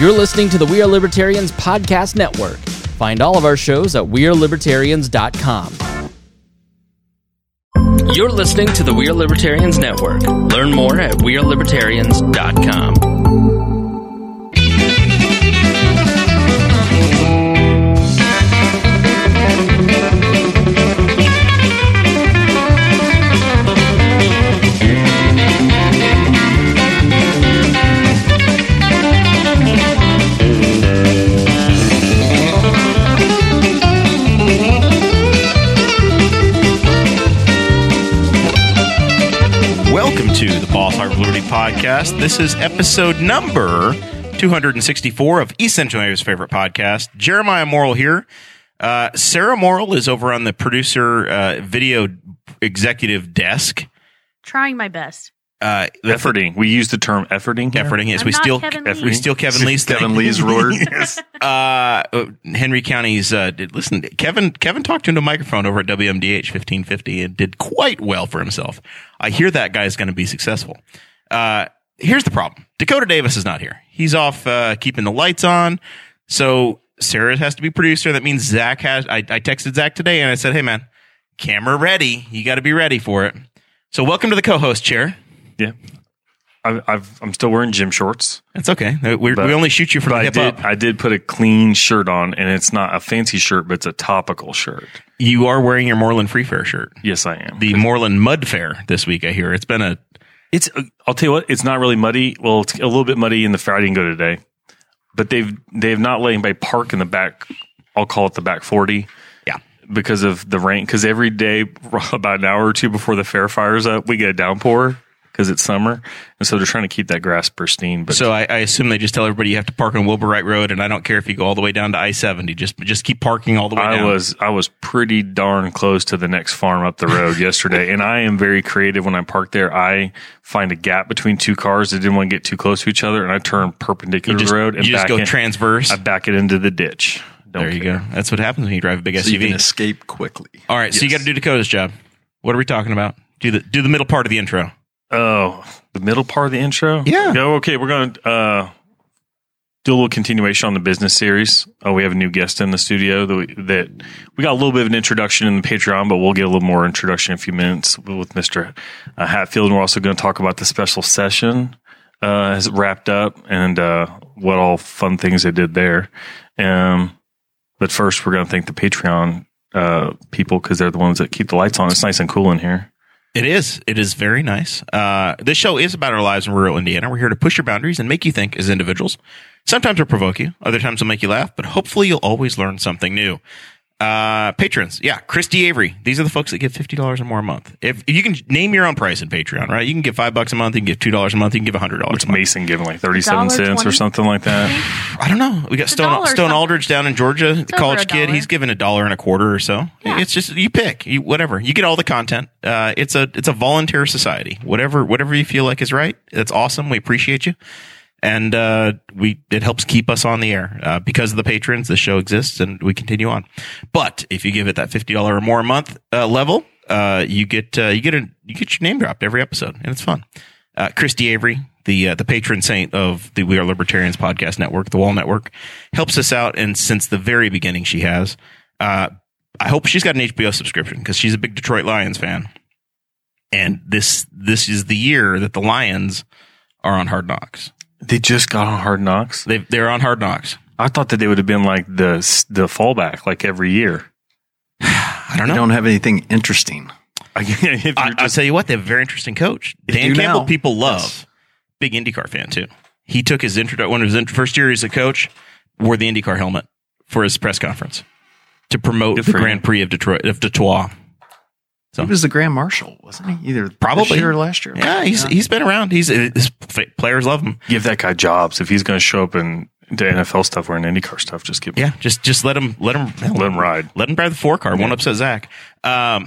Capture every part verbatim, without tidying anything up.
You're listening to the We Are Libertarians Podcast Network. Find all of our shows at we are libertarians dot com. You're listening to the We Are Libertarians Network. Learn more at we are libertarians dot com. Welcome to the Boss Heart of Liberty podcast. This is episode number two hundred sixty-four of East Central Area's favorite podcast. Jeremiah Morrill here. Uh, Sarah Morrill is over on the producer uh, video executive desk. Trying my best. Uh, efforting. We use the term efforting. Here. Efforting. Yes, I'm we not steal. Kevin We Lee. steal Kevin Lee's thing. Kevin Lee's word. Yes. Uh, Henry County's. Uh, did, listen, Kevin. Kevin talked into a microphone over at W M D H fifteen fifty and did quite well for himself. I hear that guy's going to be successful. Uh, here's the problem: Dakota Davis is not here. He's off uh, keeping the lights on. So Sarah has to be producer. That means Zach has. I, I texted Zach today and I said, "Hey man, camera ready. You got to be ready for it." So welcome to the co-host chair. Yeah. I've, I've, I'm still wearing gym shorts. That's okay. We, But- we only shoot you from But the I hip did, up. I did put a clean shirt on, and it's not a fancy shirt, but it's a topical shirt. You are wearing your Moreland Free Fair shirt. Yes, I am. The Moreland Mud Fair this week, I hear. It's been a It's. uh, I'll tell you what. It's not really muddy. Well, it's a little bit muddy in the fair. I didn't go today, but they've they've not let anybody park in the back. I'll call it the back forty. Yeah. Because of the rain. Because every day, about an hour or two before the fair fires up, we get a downpour because it's summer, and so they're trying to keep that grass pristine. But So I, I assume they just tell everybody you have to park on Wilbur Wright Road, and I don't care if you go all the way down to I seventy. Just just keep parking all the way I down. was I was pretty darn close to the next farm up the road yesterday, and I am very creative when I park there. I find a gap between two cars that didn't want to get too close to each other, and I turn perpendicular you to just, the road and you just back go in, transverse. I back it into the ditch. Don't There you care. go. That's what happens when you drive a big So S U you V. can escape quickly. All right, so you got to do Dakota's job. What are we talking about? Do the do the middle part of the intro. Oh, the middle part of the intro. Yeah. Go. Okay, we're gonna uh, do a little continuation on the business series. Oh, we have a new guest in the studio that we, that we got a little bit of an introduction in the Patreon, but we'll get a little more introduction in a few minutes with Mister Uh, Hatfield. And we're also going to talk about the special session uh, has wrapped up and uh, what all fun things they did there. Um, but first, we're going to thank the Patreon uh, people because they're the ones that keep the lights on. It's nice and cool in here. It is. It is very nice. Uh, this show is about our lives in rural Indiana. We're here to push your boundaries and make you think as individuals. Sometimes we'll provoke you. Other times we'll make you laugh. But hopefully you'll always learn something new. Uh, patrons. Yeah. Christy Avery. These are the folks that give fifty dollars or more a month. If, if you can name your own price in Patreon, right? You can give five bucks a month. You can give two dollars a month. You can give one hundred dollars What's a month. Mason giving, like thirty-seven cents or twenty something like that? I don't know. We got It's a Stone, dollar or Stone something. Aldridge down in Georgia, over college a kid. dollar. He's given a dollar and a quarter or so. Yeah. It's just, you pick, you, whatever. You get all the content. Uh, it's a, it's a volunteer society. Whatever, whatever you feel like is right. That's awesome. We appreciate you. And, uh, we, it helps keep us on the air. Uh, because of the patrons, the show exists and we continue on. But if you give it that fifty dollars or more a month, uh, level, uh, you get, uh, you get a, you get your name dropped every episode and it's fun. Uh, Christy Avery, the uh, the patron saint of the We Are Libertarians Podcast Network, the Wall Network, helps us out, and since the very beginning she has. Uh, I hope she's got an H B O subscription because she's a big Detroit Lions fan, and this this is the year that the Lions are on Hard Knocks. They just got on Hard Knocks. They they're on Hard Knocks. I thought that they would have been like the the fallback, like every year. I don't They know. don't have anything interesting. I, if you're I, I'll just, tell you what, they have a very interesting coach. They Dan do Campbell, now. people love. Yes. Big IndyCar fan too. He took his intro one of his int- first year as a coach, wore the IndyCar helmet for his press conference to promote Good the for Grand him. Prix of Detroit of Detroit. So He was the Grand Marshal, wasn't he? Either Probably. this year or last year. yeah, he's he's been around. He's his players love him. give that guy jobs. If he's going to show up in the N F L stuff or in IndyCar stuff, just give him. Yeah, just just let him let him Let him ride. Let him drive the four car. Won't upset Zach. Um,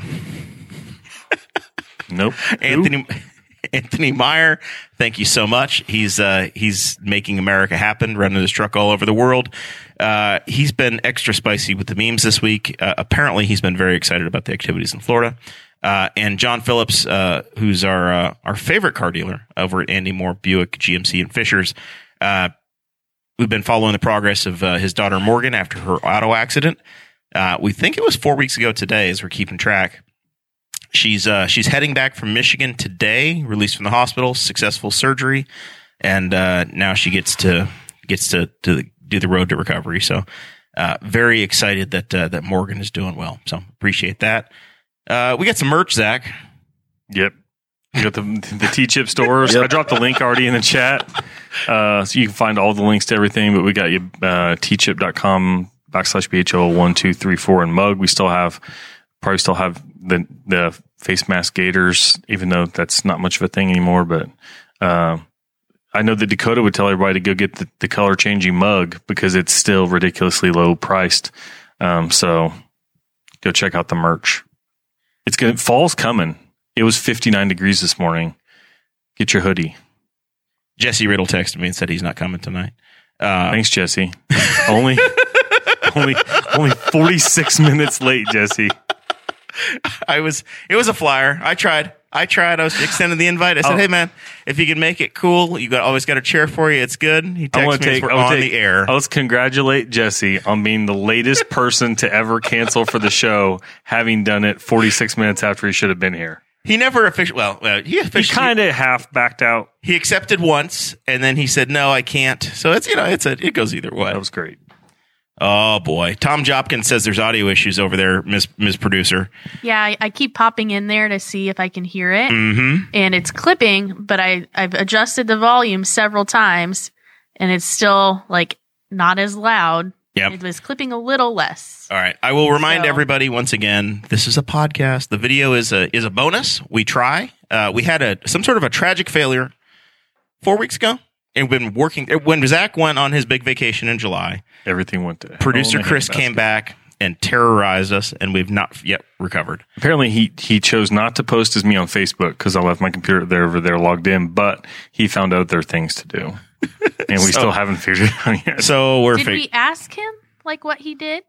Nope. Anthony Anthony Meyer, thank you so much. He's uh, he's making America happen, running his truck all over the world. Uh, he's been extra spicy with the memes this week. Uh, apparently, he's been very excited about the activities in Florida. Uh, and John Phillips, uh, who's our uh, our favorite car dealer over at Andy Moore Buick G M C and Fishers. Uh, we've been following the progress of uh, his daughter Morgan after her auto accident. Uh, we think it was four weeks ago today, as we're keeping track. She's uh, she's heading back from Michigan today, released from the hospital, successful surgery, and uh, now she gets to gets to, to do the road to recovery. So, uh, very excited that uh, that Morgan is doing well. So, appreciate that. Uh, we got some merch, Zach. Yep. You got the the T-Chip stores. Yep. I dropped the link already in the chat. Uh, so you can find all the links to everything, but we got you uh, tchip.com backslash BHO one, two, three, four and mug. We still have, probably still have the, the face mask gaiters, even though that's not much of a thing anymore. But uh, I know that Dakota would tell everybody to go get the, the color changing mug because it's still ridiculously low priced. Um, so go check out the merch. It's good. Fall's coming. It was fifty-nine degrees this morning. Get your hoodie. Jesse Riddle texted me and said he's not coming tonight. Uh, Thanks, Jesse. only, only, only forty-six minutes late, Jesse. I was. It was a flyer. I tried. I tried. I was extending the invite. I said, oh. "Hey, man, if you can make it cool, you got always got a chair for you. It's good." He texted me take, as we're on take, the air. Let's congratulate Jesse on being the latest person to ever cancel for the show, having done it forty-six minutes after he should have been here. He never officially. Well, uh, he He officially. kind of half backed out. He accepted once, and then he said, "No, I can't." So it's you know, it's a it goes either way. That was great. Oh boy, Tom Jopkins says there's audio issues over there, Miss Miss Producer. Yeah, I, I keep popping in there to see if I can hear it, Mm-hmm. and it's clipping. But I I've adjusted the volume several times, and it's still like not as loud. Yep. It was clipping a little less. All right. I will remind So- everybody once again, this is a podcast. The video is a is a bonus. We try. Uh, we had a some sort of a tragic failure four weeks ago, and we've been working. When Zach went on his big vacation in July, Everything went to producer hell in a Chris handbasket. came back and terrorized us, and we've not yet recovered. Apparently, he he chose not to post as me on Facebook because I left my computer there over there logged in. But he found out there are things to do, and we So- still haven't figured it out yet. So we're. Did fig- we ask him like what he did?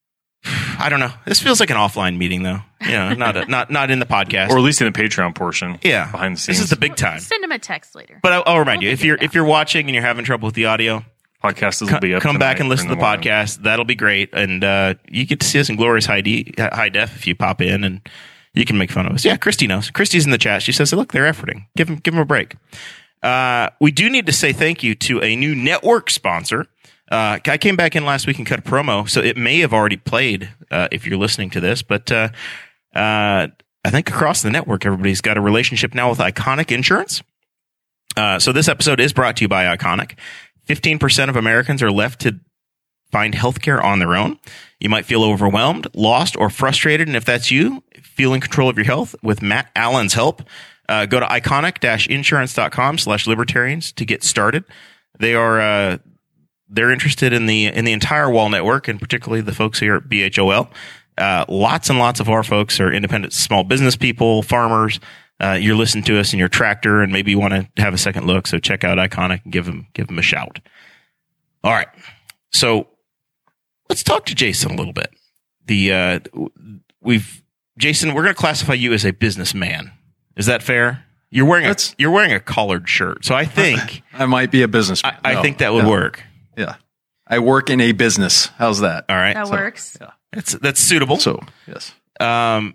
I don't know. This feels like an offline meeting, though. You know, not a, not not in the podcast. Or at least in the Patreon portion. yeah, behind the scenes. This is the big time. Send him a text later. But I'll, I'll remind We'll you if figure you're it if you're watching and you're having trouble with the audio, Podcast will come, be up. come back tonight and listen or to in the morning. podcast. That'll be great, and uh, you get to see us in glorious high D, high def if you pop in, and you can make fun of us. Yeah, Christy knows. Christy's in the chat. She says, "Look, they're efforting. Give them give them a break." Uh, we do need to say thank you to a new network sponsor. Uh, I came back in last week and cut a promo, so it may have already played uh, if you're listening to this, but uh, uh, I think across the network, everybody's got a relationship now with Iconic Insurance. Uh, so this episode is brought to you by Iconic. fifteen percent of Americans are left to find healthcare on their own. You might feel overwhelmed, lost, or frustrated. And if that's you, feel in control of your health with Matt Allen's help. Uh, go to iconic-insurance.com slash libertarians to get started. They are, uh, they're interested in the, in the entire Wall network, and particularly the folks here at B H O L. Uh, lots and lots of our folks are independent small business people, farmers. Uh, you're listening to us in your tractor and maybe you want to have a second look. So check out Iconic and give them, give them a shout. All right. So let's talk to Jason a little bit. The, uh, we've, Jason, we're going to classify you as a businessman. Is that fair? You're wearing a, That's- you're wearing a collared shirt. So I think, I might be a businessman. I, I No, think that would yeah, work. Yeah. I work in a business. How's that? All right. That So, works. Yeah. That's, that's suitable. So, yes. Um,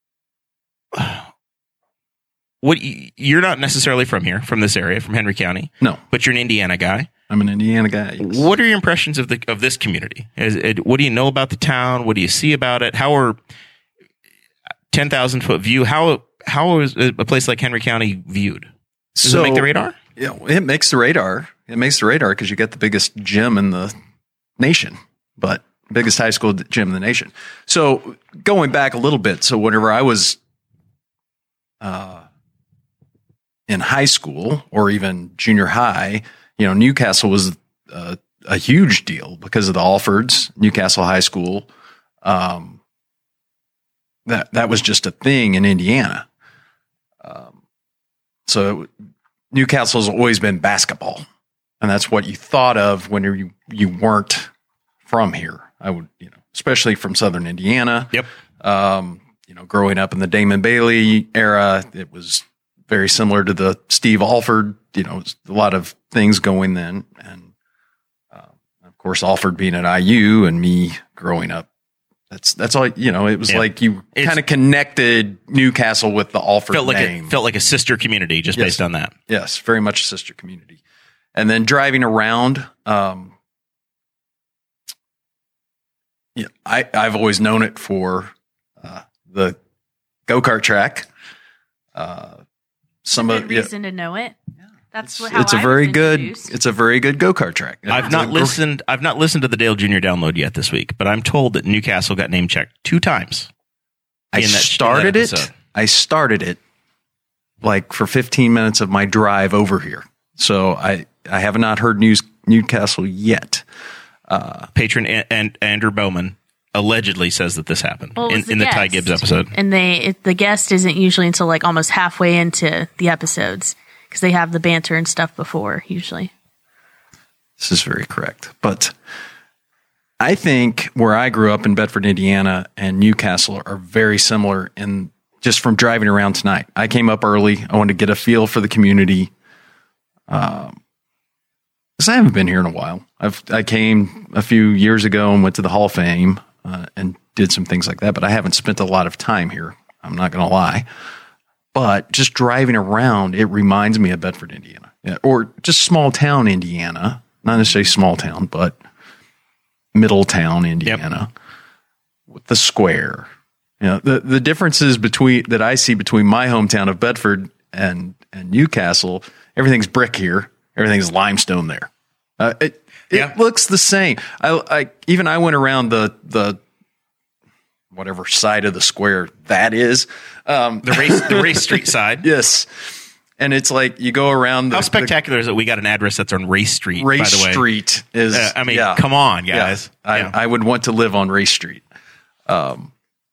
what y- you're not necessarily from here, from this area, from Henry County, No, but you're an Indiana guy. I'm an Indiana guy. yes. What are your impressions of the of this community? Is it, what do you know about the town? What do you see about it? How are ten thousand foot view? How how is a place like Henry County viewed? Does so, it make the radar? Yeah, it makes the radar. It makes the radar because you get the biggest gym in the nation, but biggest high school gym in the nation. So going back a little bit, so whenever I was uh, in high school or even junior high, you know, Newcastle was uh, a huge deal because of the Alfords, Newcastle High School. Um, that that was just a thing in Indiana. Um, so Newcastle's always been basketball, and that's what you thought of when you you weren't from here. I would, you know, especially from Southern Indiana. Yep. Um, you know, growing up in the Damon Bailey era, it was very similar to the Steve Alford. You know, it was a lot of things going then, and um, Of course, Alford being at I U and me growing up. That's that's all, you know, it was Yeah. like you It's- kind of connected Newcastle with the Alford Felt like name. a felt like a sister community just Yes. based on that. Yes, very much a sister community. And then driving around, um, yeah, I, I've always known it for uh, the go-kart track. Uh, some Good of yeah, reason to know it. That's it's, what, how it's a I very was good. introduced. It's a very good go-kart track. I've It's not a gr- listened. I've not listened to the Dale Junior download yet this week, but I'm told that Newcastle got name checked two times. I in that- in that started it. episode. I started it like for fifteen minutes of my drive over here. So I I have not heard news Newcastle yet. Patron and, and Andrew Bowman allegedly says that this happened Well, it in, was the in the Ty guest. Gibbs episode. And they it, the guest isn't usually until like almost halfway into the episodes because they have the banter and stuff before usually. This is very correct. But I think where I grew up in Bedford, Indiana, and Newcastle are very similar in just from driving around tonight. I came up early. I wanted to get a feel for the community. Um, because I haven't been here in a while. I've I came a few years ago and went to the Hall of Fame uh, and did some things like that, but I haven't spent a lot of time here. I'm not going to lie. But just driving around, it reminds me of Bedford, Indiana, yeah, or just small town Indiana. Not necessarily small town, but middle town Indiana with the square. You know, the, the differences between that I see between my hometown of Bedford and, and Newcastle, everything's brick here. Everything's limestone there. Uh, it it Yeah. looks the same. I, I even I went around the the whatever side of the square that is. Um, The race, the race street side. yes, and it's like you go around the How spectacular is it? We got an address that's on Race Street. the, Race by the way. Street is. Uh, I mean, yeah. come on, Yeah. guys. I, Yeah. I would want to live on Race Street. Um,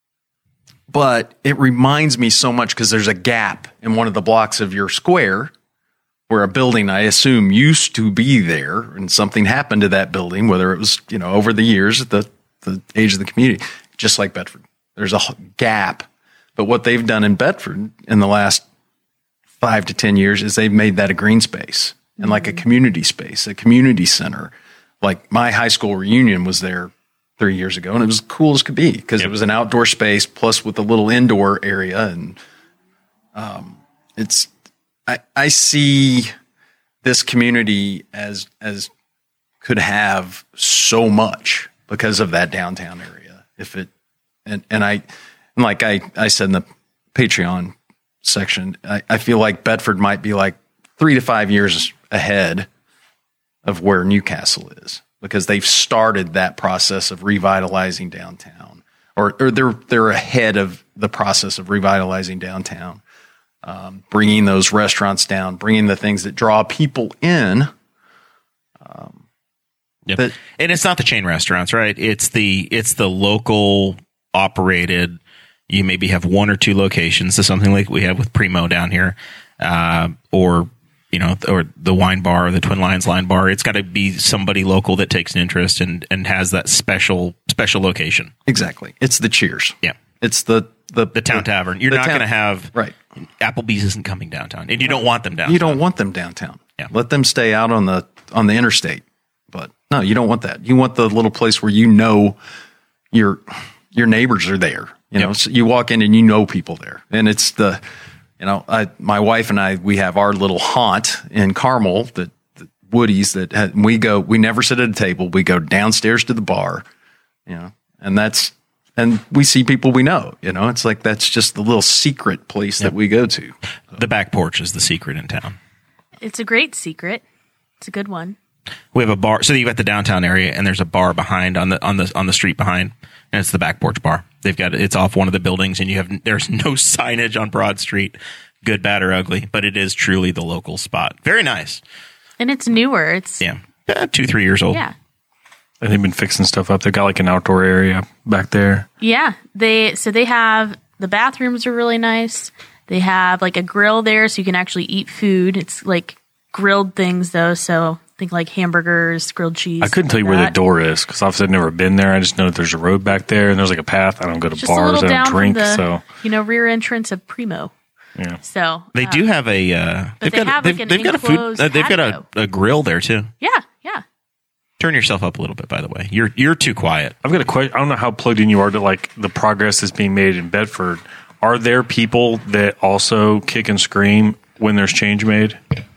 but it reminds me so much because there's a gap in one of the blocks of your square where a building, I assume, used to be there and something happened to that building, whether it was, you know, over the years, the, the age of the community, just like Bedford. There's a h- gap. But what they've done in Bedford in the last five to ten years is they've made that a green space and like a community space, a community center. Like my high school reunion was there three years ago, and it was cool as could be because Yep. it was an outdoor space plus with a little indoor area, and um, it's I, I see this community as as could have so much because of that downtown area. If it and and I and like I I said in the Patreon section, I, I feel like Bedford might be like three to five years ahead of where Newcastle is because they've started that process of revitalizing downtown, or, or they're they're ahead of the process of revitalizing downtown, um, bringing those restaurants down, bringing the things that draw people in. Yep. But- and it's not the chain restaurants, right? It's the it's the local operated. You maybe have one or two locations, so something like we have with Primo down here, uh, or you know, or the wine bar, or the Twin Lions Line Bar. It's got to be somebody local that takes an interest and and has that special special location. Exactly, it's the Cheers. Yeah, It's the the the Town Tavern. You're the not town- going to have right. Applebee's isn't coming downtown, and you don't want them downtown. You don't want them downtown. Yeah. Let them stay out on the on the interstate. But no, you don't want that. You want the little place where you know your your neighbors are there. You know, Yep. so you walk in and you know people there, and it's the you know, I my wife and I we have our little haunt in Carmel that, that Woody's that ha- we go. We never sit at a table. We go downstairs to the bar. You know, and that's and we see people we know. You know, it's like that's just the little secret place that we go to. The back porch is the secret in town. It's a great secret. It's a good one. We have a bar. So you got the downtown area, and there's a bar behind on the on the on the street behind, and it's the back porch bar. They've got it's off one of the buildings, and you have there's no signage on Broad Street, good, bad, or ugly, but it is truly the local spot. Very nice. And it's newer. It's Yeah, Eh, two three years old. yeah. And they've been fixing stuff up. They've got like an outdoor area back there. Yeah, they so they have the bathrooms are really nice. They have like a grill there, so you can actually eat food. It's like grilled things though, so think like hamburgers, grilled cheese. I couldn't stuff tell you like where the that. door is because obviously I've never been there. I just know that there's a road back there and there's like a path. I don't go to Just a bars. little I down don't drink. from the So you know rear entrance of Primo. yeah, So They uh, do have a. Uh, but they've they got. have, they've, like, an they've got a food. enclosed Uh, they've got a, patio. a grill there too. Yeah, yeah. Turn yourself up a little bit, by the way. You're you're too quiet. I've got a question. I don't know how plugged in you are to like the progress that's being made in Bedford. Are there people that also kick and scream when there's change made?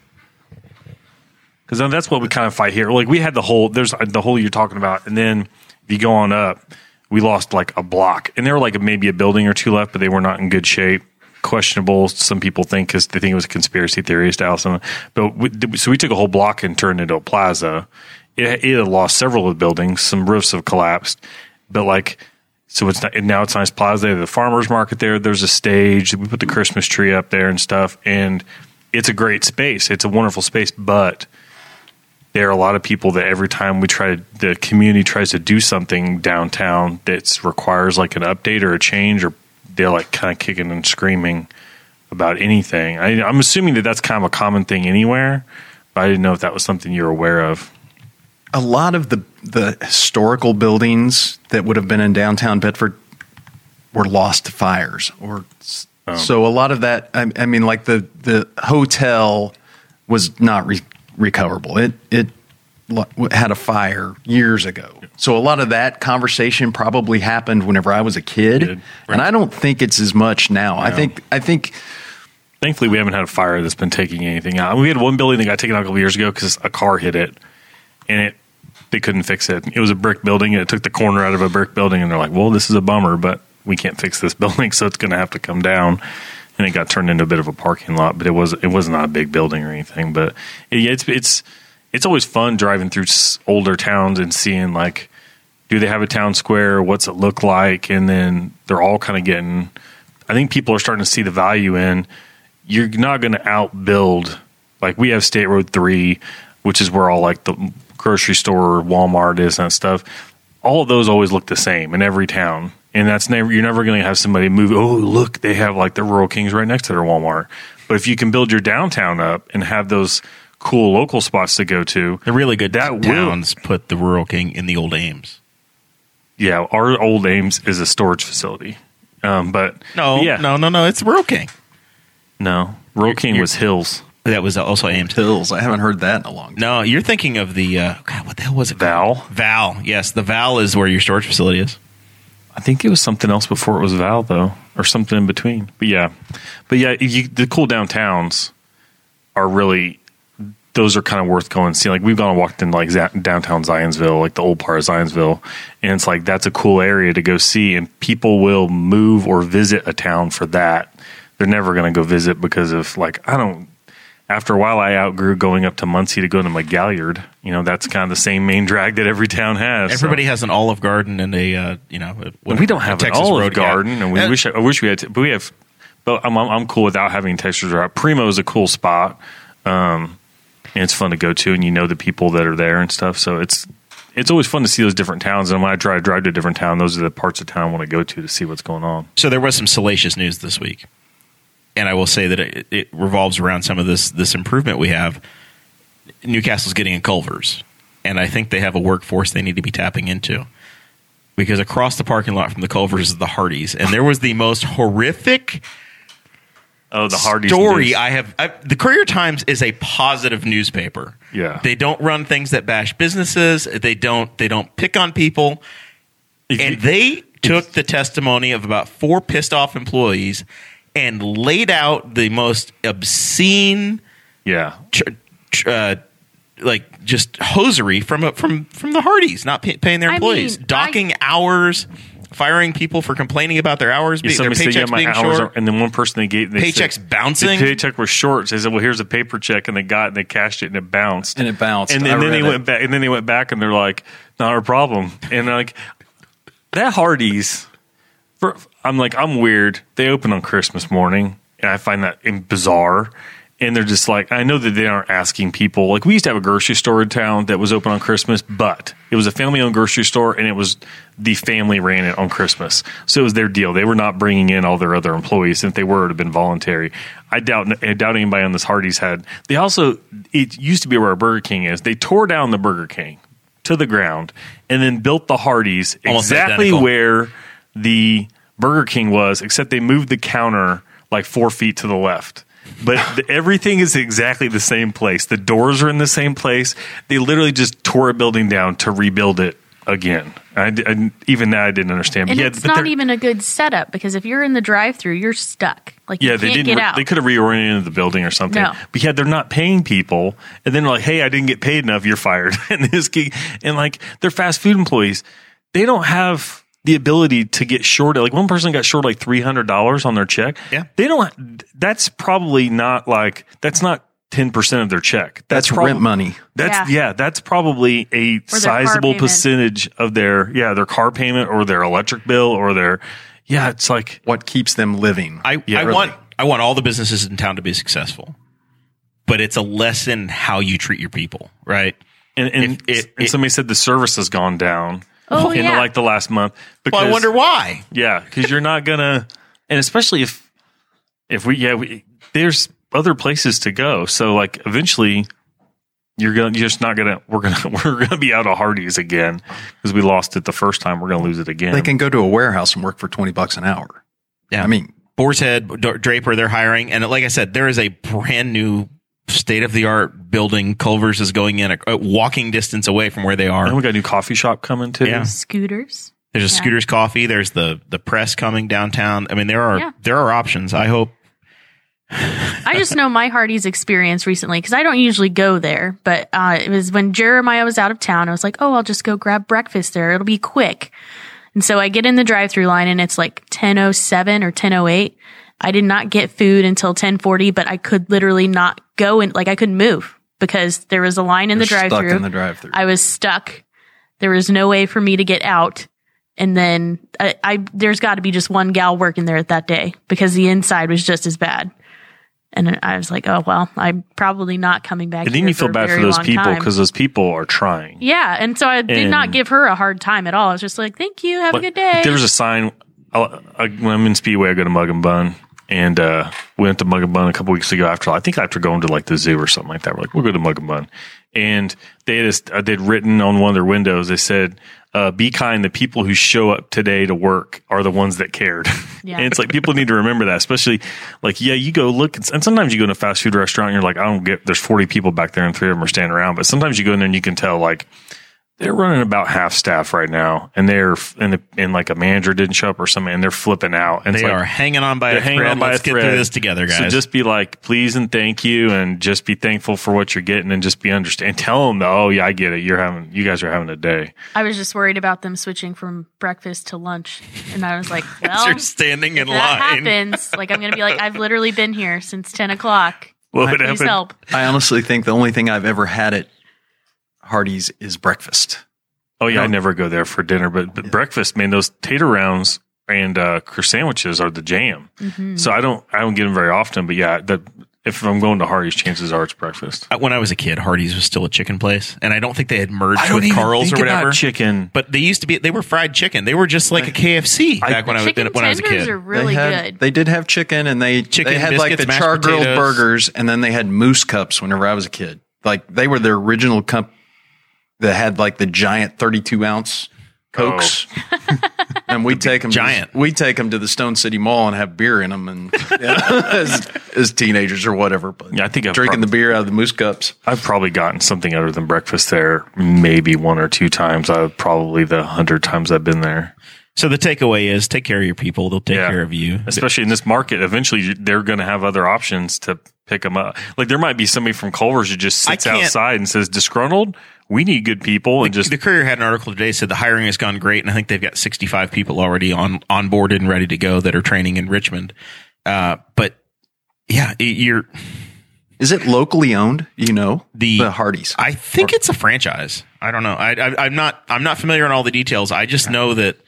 Because that's what we kind of fight here. Like we had the whole, there's the whole you're talking about, and then if you go on up, we lost like a block, and there were like maybe a building or two left, but they were not in good shape. Questionable. Some people think because they think it was a conspiracy theory as to Allison. But we, so we took a whole block and turned it into a plaza. It, it had lost several of the buildings. Some roofs have collapsed, but like. So it's not, and now it's a nice plaza. They have the farmers market there. There's a stage. We put the Christmas tree up there and stuff. And it's a great space. It's a wonderful space. But there are a lot of people that every time we try to, the community tries to do something downtown that requires like an update or a change, or they're like kind of kicking and screaming about anything. I, I'm assuming that that's kind of a common thing anywhere. But I didn't know if that was something you're aware of. A lot of the, the historical buildings that would have been in downtown Bedford were lost to fires, or oh. so a lot of that. I, I mean, like the, the hotel was not re- recoverable. It it had a fire years ago. So a lot of that conversation probably happened whenever I was a kid, right. And I don't think it's as much now. No. I think I think. Thankfully, we haven't had a fire that's been taking anything out. We had one building that got taken out a couple years ago because a car hit it. And it, they couldn't fix it. It was a brick building, and it took the corner out of a brick building. And they're like, "Well, this is a bummer, but we can't fix this building, so it's going to have to come down." And it got turned into a bit of a parking lot. But it was it was not a big building or anything. But it, it's it's it's always fun driving through older towns and seeing like, do they have a town square? What's it look like? And then they're all kind of getting. I think people are starting to see the value in. You're not going to outbuild. Like we have State Road three, which is where all like the grocery store, Walmart is and stuff. All of those always look the same in every town, and that's never you're never going to have somebody move. Oh, look, they have like the Rural Kings right next to their Walmart. But if you can build your downtown up and have those cool local spots to go to, the really good that towns will, put the Rural King in the old Ames. Yeah, our old Ames is a storage facility, um, but no, yeah. no, no, no, it's Rural King. No, Rural King you're, was Hills. That was also Ames Hills. I haven't heard that in a long time. No, you're thinking of the uh, God. What the hell was it? Val. Called? Val. Yes, the Val is where your storage facility is. I think it was something else before it was Val, though, or something in between. But yeah, but yeah, you, the cool downtowns are really those are kind of worth going and seeing. Like we've gone and walked in like Z- downtown Zionsville, like the old part of Zionsville, and it's like that's a cool area to go see, and people will move or visit a town for that. They're never going to go visit because of like I don't. After a while, I outgrew going up to Muncie to go to my Galliard. You know, that's kind of the same main drag that every town has. Everybody so. has an Olive Garden and a, uh, you know, whatever, we don't have an Olive Road Garden, yeah. and we uh, wish I wish we had. To, but we have. But I'm I'm cool without having Texas Road. Primo is a cool spot, um, and it's fun to go to, and you know the people that are there and stuff. So it's it's always fun to see those different towns. And when I drive drive to a different town, those are the parts of town I want to go to to see what's going on. So there was some salacious news this week. And I will say that it, it revolves around some of this this improvement we have. Newcastle's getting in Culver's, and I think they have a workforce they need to be tapping into. Because across the parking lot from the Culver's is the Hardee's, and there was the most horrific oh the Hardee's story news. I have. I, the Courier Times is a positive newspaper. Yeah, they don't run things that bash businesses. They don't they don't pick on people, if and you, they took the testimony of about four pissed off employees and laid out the most obscene, yeah, tr- tr- uh, like just hosiery from a, from from the Hardee's, not pay, paying their employees, I mean, docking I, hours, firing people for complaining about their hours, yeah, being, their paychecks said, yeah, being hours short, are, and then one person they gave they paychecks said, bouncing. The paycheck was short. So they said, "Well, here's a paper check," and they got and they cashed it and it bounced and it bounced, and, and then they it. went back and then they went back and they're like, "Not a problem," and they're like that Hardee's. For, I'm like I'm weird. They open on Christmas morning. And I find that bizarre. And they're just like, I know that they aren't asking people. Like, we used to have a grocery store in town that was open on Christmas, but it was a family-owned grocery store, and it was the family ran it on Christmas. So it was their deal. They were not bringing in all their other employees. If they were, it would have been voluntary. I doubt, I doubt anybody on this Hardee's had. They also, it used to be where a Burger King is. They tore down the Burger King to the ground and then built the Hardee's Almost exactly identical. Where the Burger King was, except they moved the counter like four feet to the left. but the, everything is exactly the same place. The doors are in the same place. They literally just tore a building down to rebuild it again. I, I, even that I didn't understand. And but yeah, it's but not they're- even a good setup because if you're in the drive-through, you're stuck. Like you Yeah, they can't didn't. get Re- out. they could have reoriented the building or something. No. But yeah, they're not paying people, and then they're like, "Hey, I didn't get paid enough. You're fired." and this gig, and like they're fast food employees, they don't have the ability to get short. Like one person got short like three hundred dollars on their check. Yeah. they don't. That's probably not like that's not ten percent of their check. That's prob- rent money. That's Yeah. yeah. That's probably a car sizable payment. percentage of their yeah their car payment or their electric bill or their yeah. It's like What keeps them living? I, Yeah, I really. want I want all the businesses in town to be successful, but it's a lesson how you treat your people, right? and and, If it- and it- somebody said the service has gone down. Oh, in yeah. like the last month. Because, Well, I wonder why. Yeah, because you're not gonna, and especially if if we yeah we, there's other places to go. So like eventually you're gonna you're just not gonna we're gonna we're gonna be out of Hardee's again because we lost it the first time. We're gonna lose it again. They can go to a warehouse and work for twenty bucks an hour. Yeah. I mean, Boar's Head, D- Draper, they're hiring. And like I said, there is a brand new state of the art building. Culver's is going in a, a walking distance away from where they are. and we got a new coffee shop coming too. Yeah. Scooters. There's a Yeah. Scooters Coffee. There's the the press coming downtown. I mean, there are Yeah. there are options. I hope. I just know my Hardee's experience recently because I don't usually go there, but uh, it was when Jeremiah was out of town. I was like, oh, I'll just go grab breakfast there. It'll be quick. And so I get in the drive-through line and it's like ten oh seven or ten oh eight. I did not get food until ten forty, but I could literally not go and like I couldn't move because there was a line in the You're stuck drive-through. in the drive-through. I was stuck. There was no way for me to get out. And then I, I there's got to be just one gal working there that day because the inside was just as bad. And I was like, oh, well, I'm probably not coming back. And then here you feel for a bad for very those long people time. because those people are trying. Yeah. And so I did And- not give her a hard time at all. I was just like, thank you. Have But a good day. There was a sign. I, I, when I'm in Speedway, I go to Mug and Bun, and uh, we went to Mug and Bun a couple weeks ago. After I think after going to like the zoo or something like that, we're like, we'll go to Mug and Bun, and they had a, they'd written on one of their windows. They said, uh, "Be kind. The people who show up today to work are the ones that cared." Yeah. And it's like people need to remember that, especially like yeah, you go look, and sometimes you go to a fast food restaurant, and you're like, I don't get. There's forty people back there, and three of them are standing around. But sometimes you go in there and you can tell like. They're running about half staff right now, and they're and, the, and like a manager didn't show up or something, and they're flipping out. And They it's like, are hanging on by they're a hanging thread. on by Let's a get thread. through this together, guys. So just be like, please and thank you, and just be thankful for what you're getting, and just be understand. Tell them, oh yeah, I get it. You're having, you guys are having a day. I was just worried about them switching from breakfast to lunch. And I was like, As well, you're standing in if that line. happens, like I'm going to be like, I've literally been here since ten o'clock. What would Please happen? help. I honestly think the only thing I've ever had at Hardee's is breakfast. Oh yeah, No. I never go there for dinner, but but breakfast, man, those tater rounds and uh, sandwiches are the jam. Mm-hmm. So I don't I don't get them very often, but yeah, that if I'm going to Hardee's, chances are it's breakfast. Uh, When I was a kid, Hardee's was still a chicken place, and I don't think they had merged with Carl's or whatever. chicken. But they used to be. They were fried chicken. They were just like a K F C back when I was Chicken when I was a tenders kid. are really they had, good. They did have chicken, and they Chicken, they had like biscuits, the mashed char grilled potatoes. burgers, and then they had moose cups. Whenever I was a kid, like they were the original cup that had like the giant thirty-two ounce Cokes, and we take them giant. To, we take them to the Stone City Mall and have beer in them, and yeah, as, as teenagers or whatever. But Yeah, I think I've drinking prob- the beer out of the moose cups. I've probably gotten something other than breakfast there, maybe one or two times. I probably the hundred times I've been there. So the takeaway is take care of your people. They'll take Yeah. care of you. Especially in this market, eventually you- they're going to have other options to pick them up. Like there might be somebody from Culver's who just I sits can't- outside and says, "Disgruntled, we need good people," and just The Courier had an article today said the hiring has gone great, and I think they've got sixty-five people already on onboarded and ready to go that are training in Richmond. Uh, but yeah, it- you're Is it locally owned? You know, The- the Hardee's. I think it's a franchise. I don't know. I, I, I'm not. I'm not familiar on all the details. I just know that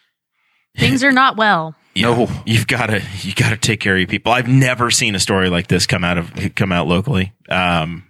Things are not well. you No. know, you've got to you got to take care of your people. I've never seen a story like this come out of come out locally. Um,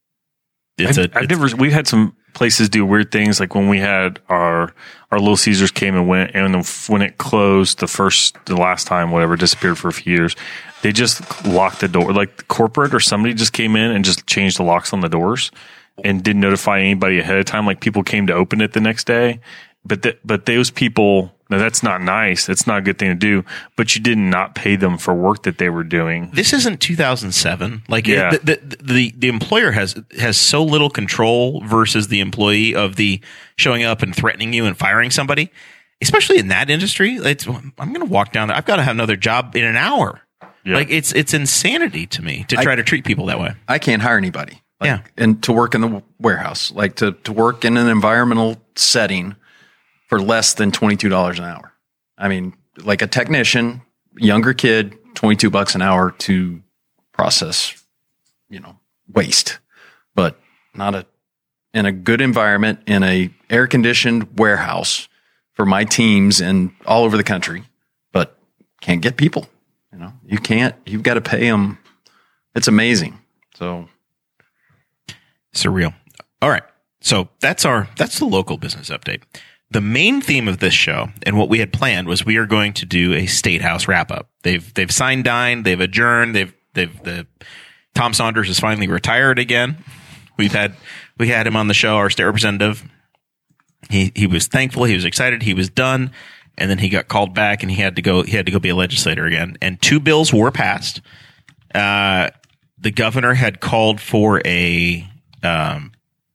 it's I've, a. I've it's- never. We've had some places do weird things, like when we had our our Little Caesars came and went, and when it closed the first, the last time, whatever, disappeared for a few years. They just locked the door, like corporate or somebody just came in and just changed the locks on the doors and didn't notify anybody ahead of time. Like people came to open it the next day, but th- but those people Now, that's not nice. That's not a good thing to do. But you did not pay them for work that they were doing. This isn't two thousand seven. Like Yeah. it, the, the the the employer has has so little control versus the employee of the showing up and threatening you and firing somebody, especially in that industry. It's, I'm going to walk down. I've got to have another job in an hour. Yeah. Like it's it's insanity to me to I- try to treat people that way. I can't hire anybody. Like, Yeah. And to work in the warehouse, like to, to work in an environmental setting for less than twenty-two dollars an hour. I mean, like a technician, younger kid, twenty-two bucks an hour to process, you know, waste, but not a, in a good environment in a air conditioned warehouse for my teams and all over the country, but can't get people, you know, you can't, you've got to pay them. It's amazing. So Surreal. All right. So that's our that's the local business update. The main theme of this show and what we had planned was we are going to do a State House wrap up. They've they've signed dine, they've adjourned, they've they've the Tom Saunders is finally retired again. We've had we had him on the show, our state representative. He he was thankful, he was excited, he was done, and then he got called back and he had to go he had to go be a legislator again. And two bills were passed. Uh, the governor had called for a um,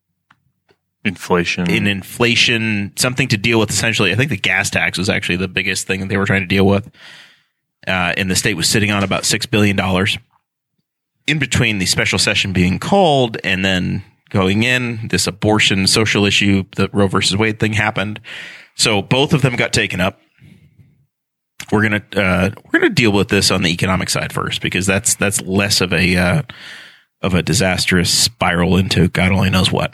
Inflation. in inflation, something to deal with essentially. I think the gas tax was actually the biggest thing that they were trying to deal with. Uh, and the state was sitting on about six billion dollars in between the special session being called and then going in. This abortion social issue, the Roe versus Wade thing happened. So both of them got taken up. We're going to, uh, we're going to deal with this on the economic side first, because that's, that's less of a, uh, of a disastrous spiral into God only knows what.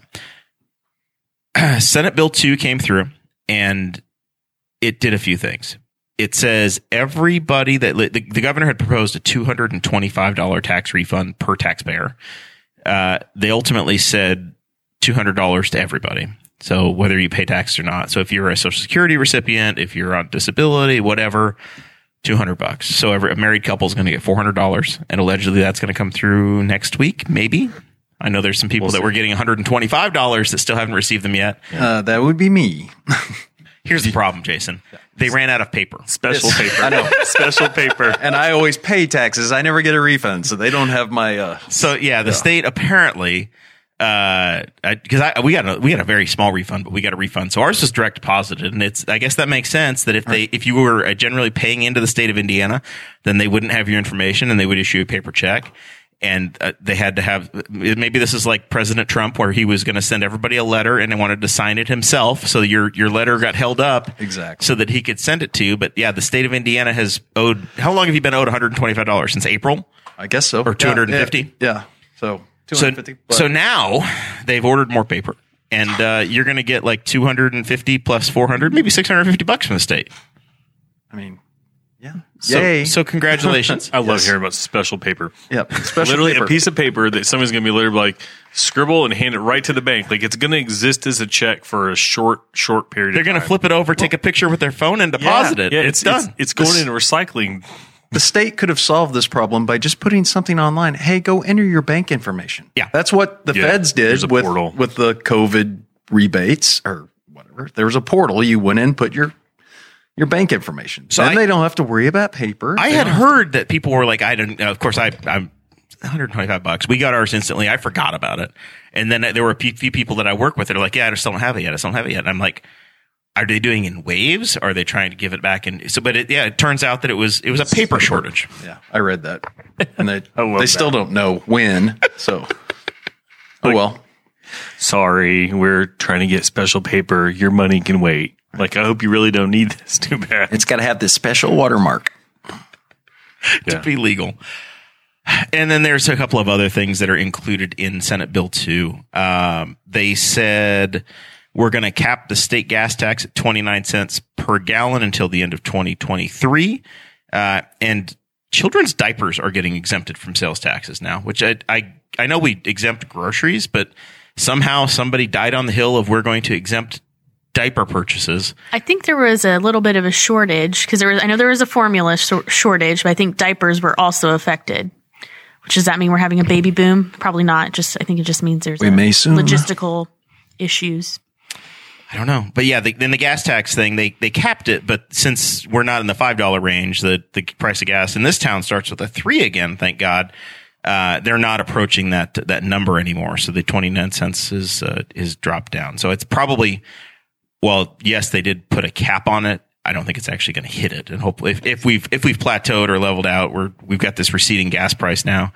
Senate Bill two came through and it did a few things. It says everybody that the, the governor had proposed a two hundred twenty-five dollars tax refund per taxpayer. Uh, they ultimately said two hundred dollars to everybody. So whether you pay tax or not. So if you're a Social Security recipient, if you're on disability, whatever, two hundred bucks. So every a married couple is going to get four hundred dollars, and allegedly that's going to come through next week, maybe. I know there's some people We'll that see. were getting one hundred twenty-five dollars that still haven't received them yet. uh, that would be me. Here's the problem, Jason. They ran out of paper. Special Yes, paper. I know. Special paper. And I always pay taxes. I never get a refund, so they don't have my. Uh, So yeah, the state apparently, uh, because I, we got a we got a very small refund, but we got a refund. So ours was direct deposited, and it's I guess that makes sense that if they if you were uh, generally paying into the state of Indiana, then they wouldn't have your information and they would issue a paper check. And uh, they had to have, maybe this is like President Trump, where he was going to send everybody a letter and they wanted to sign it himself. So your, your letter got held up Exactly. so that he could send it to you. But yeah, the state of Indiana has owed, how long have you been owed one hundred twenty-five dollars? Since April? I guess so. Or two hundred fifty? Yeah. yeah. So two So, hundred fifty. but- so now they've ordered more paper, and uh, you're going to get like two hundred fifty plus four hundred, maybe six hundred fifty bucks from the state. I mean, yeah. So, Yay. so congratulations. I love Yes. hearing about special paper. Yep. Special Literally paper. a piece of paper that somebody's going to be literally like scribble and hand it right to the bank. Like it's going to exist as a check for a short, short period They're of time. going to flip it over, take a picture with their phone, and deposit it. Yeah, it's, it's, done. It's, it's going This- into recycling. The state could have solved this problem by just putting something online. Hey, go enter your bank information. Yeah. That's what the Yeah, feds there's a did with, portal. with the COVID rebates or whatever. There was a portal. You went in, put your your bank information. So then I- they don't have to worry about paper. I They had don't have heard that people were like, I didn't, of course, I, I'm one hundred twenty-five bucks. We got ours instantly. I forgot about it. And then there were a few people that I work with that are like, yeah, I just don't have it yet. I just don't have it yet. And I'm like, are they doing in waves? Are they trying to give it back? And so, but it, yeah, it turns out that it was, it was a paper shortage. Yeah, I read that, and they I love they still that. don't know when. So, oh well. Sorry, we're trying to get special paper. Your money can wait. Like, I hope you really don't need this too bad. It's got to have this special watermark. Yeah. to be legal. And then there's a couple of other things that are included in Senate Bill two. Um, they said we're going to cap the state gas tax at twenty-nine cents per gallon until the end of twenty twenty-three. Uh, and children's diapers are getting exempted from sales taxes now, which I, I, I know we exempt groceries, but somehow somebody died on the hill of we're going to exempt diaper purchases. I think there was a little bit of a shortage because there was. I know there was a formula sh- shortage, but I think diapers were also affected. Which does that mean we're having a baby boom? Probably not. Just I think it just means there's We a may soon. logistical issues. I don't know. But yeah, the, then the gas tax thing, they, they capped it. But since we're not in the five dollar range, the, the price of gas in this town starts with a three again, thank God. Uh, they're not approaching that, that number anymore. So the twenty-nine cents is, uh, is dropped down. So it's probably, well, yes, they did put a cap on it. I don't think it's actually going to hit it. And hopefully if, if we've, if we've plateaued or leveled out, we're, we've got this receding gas price now.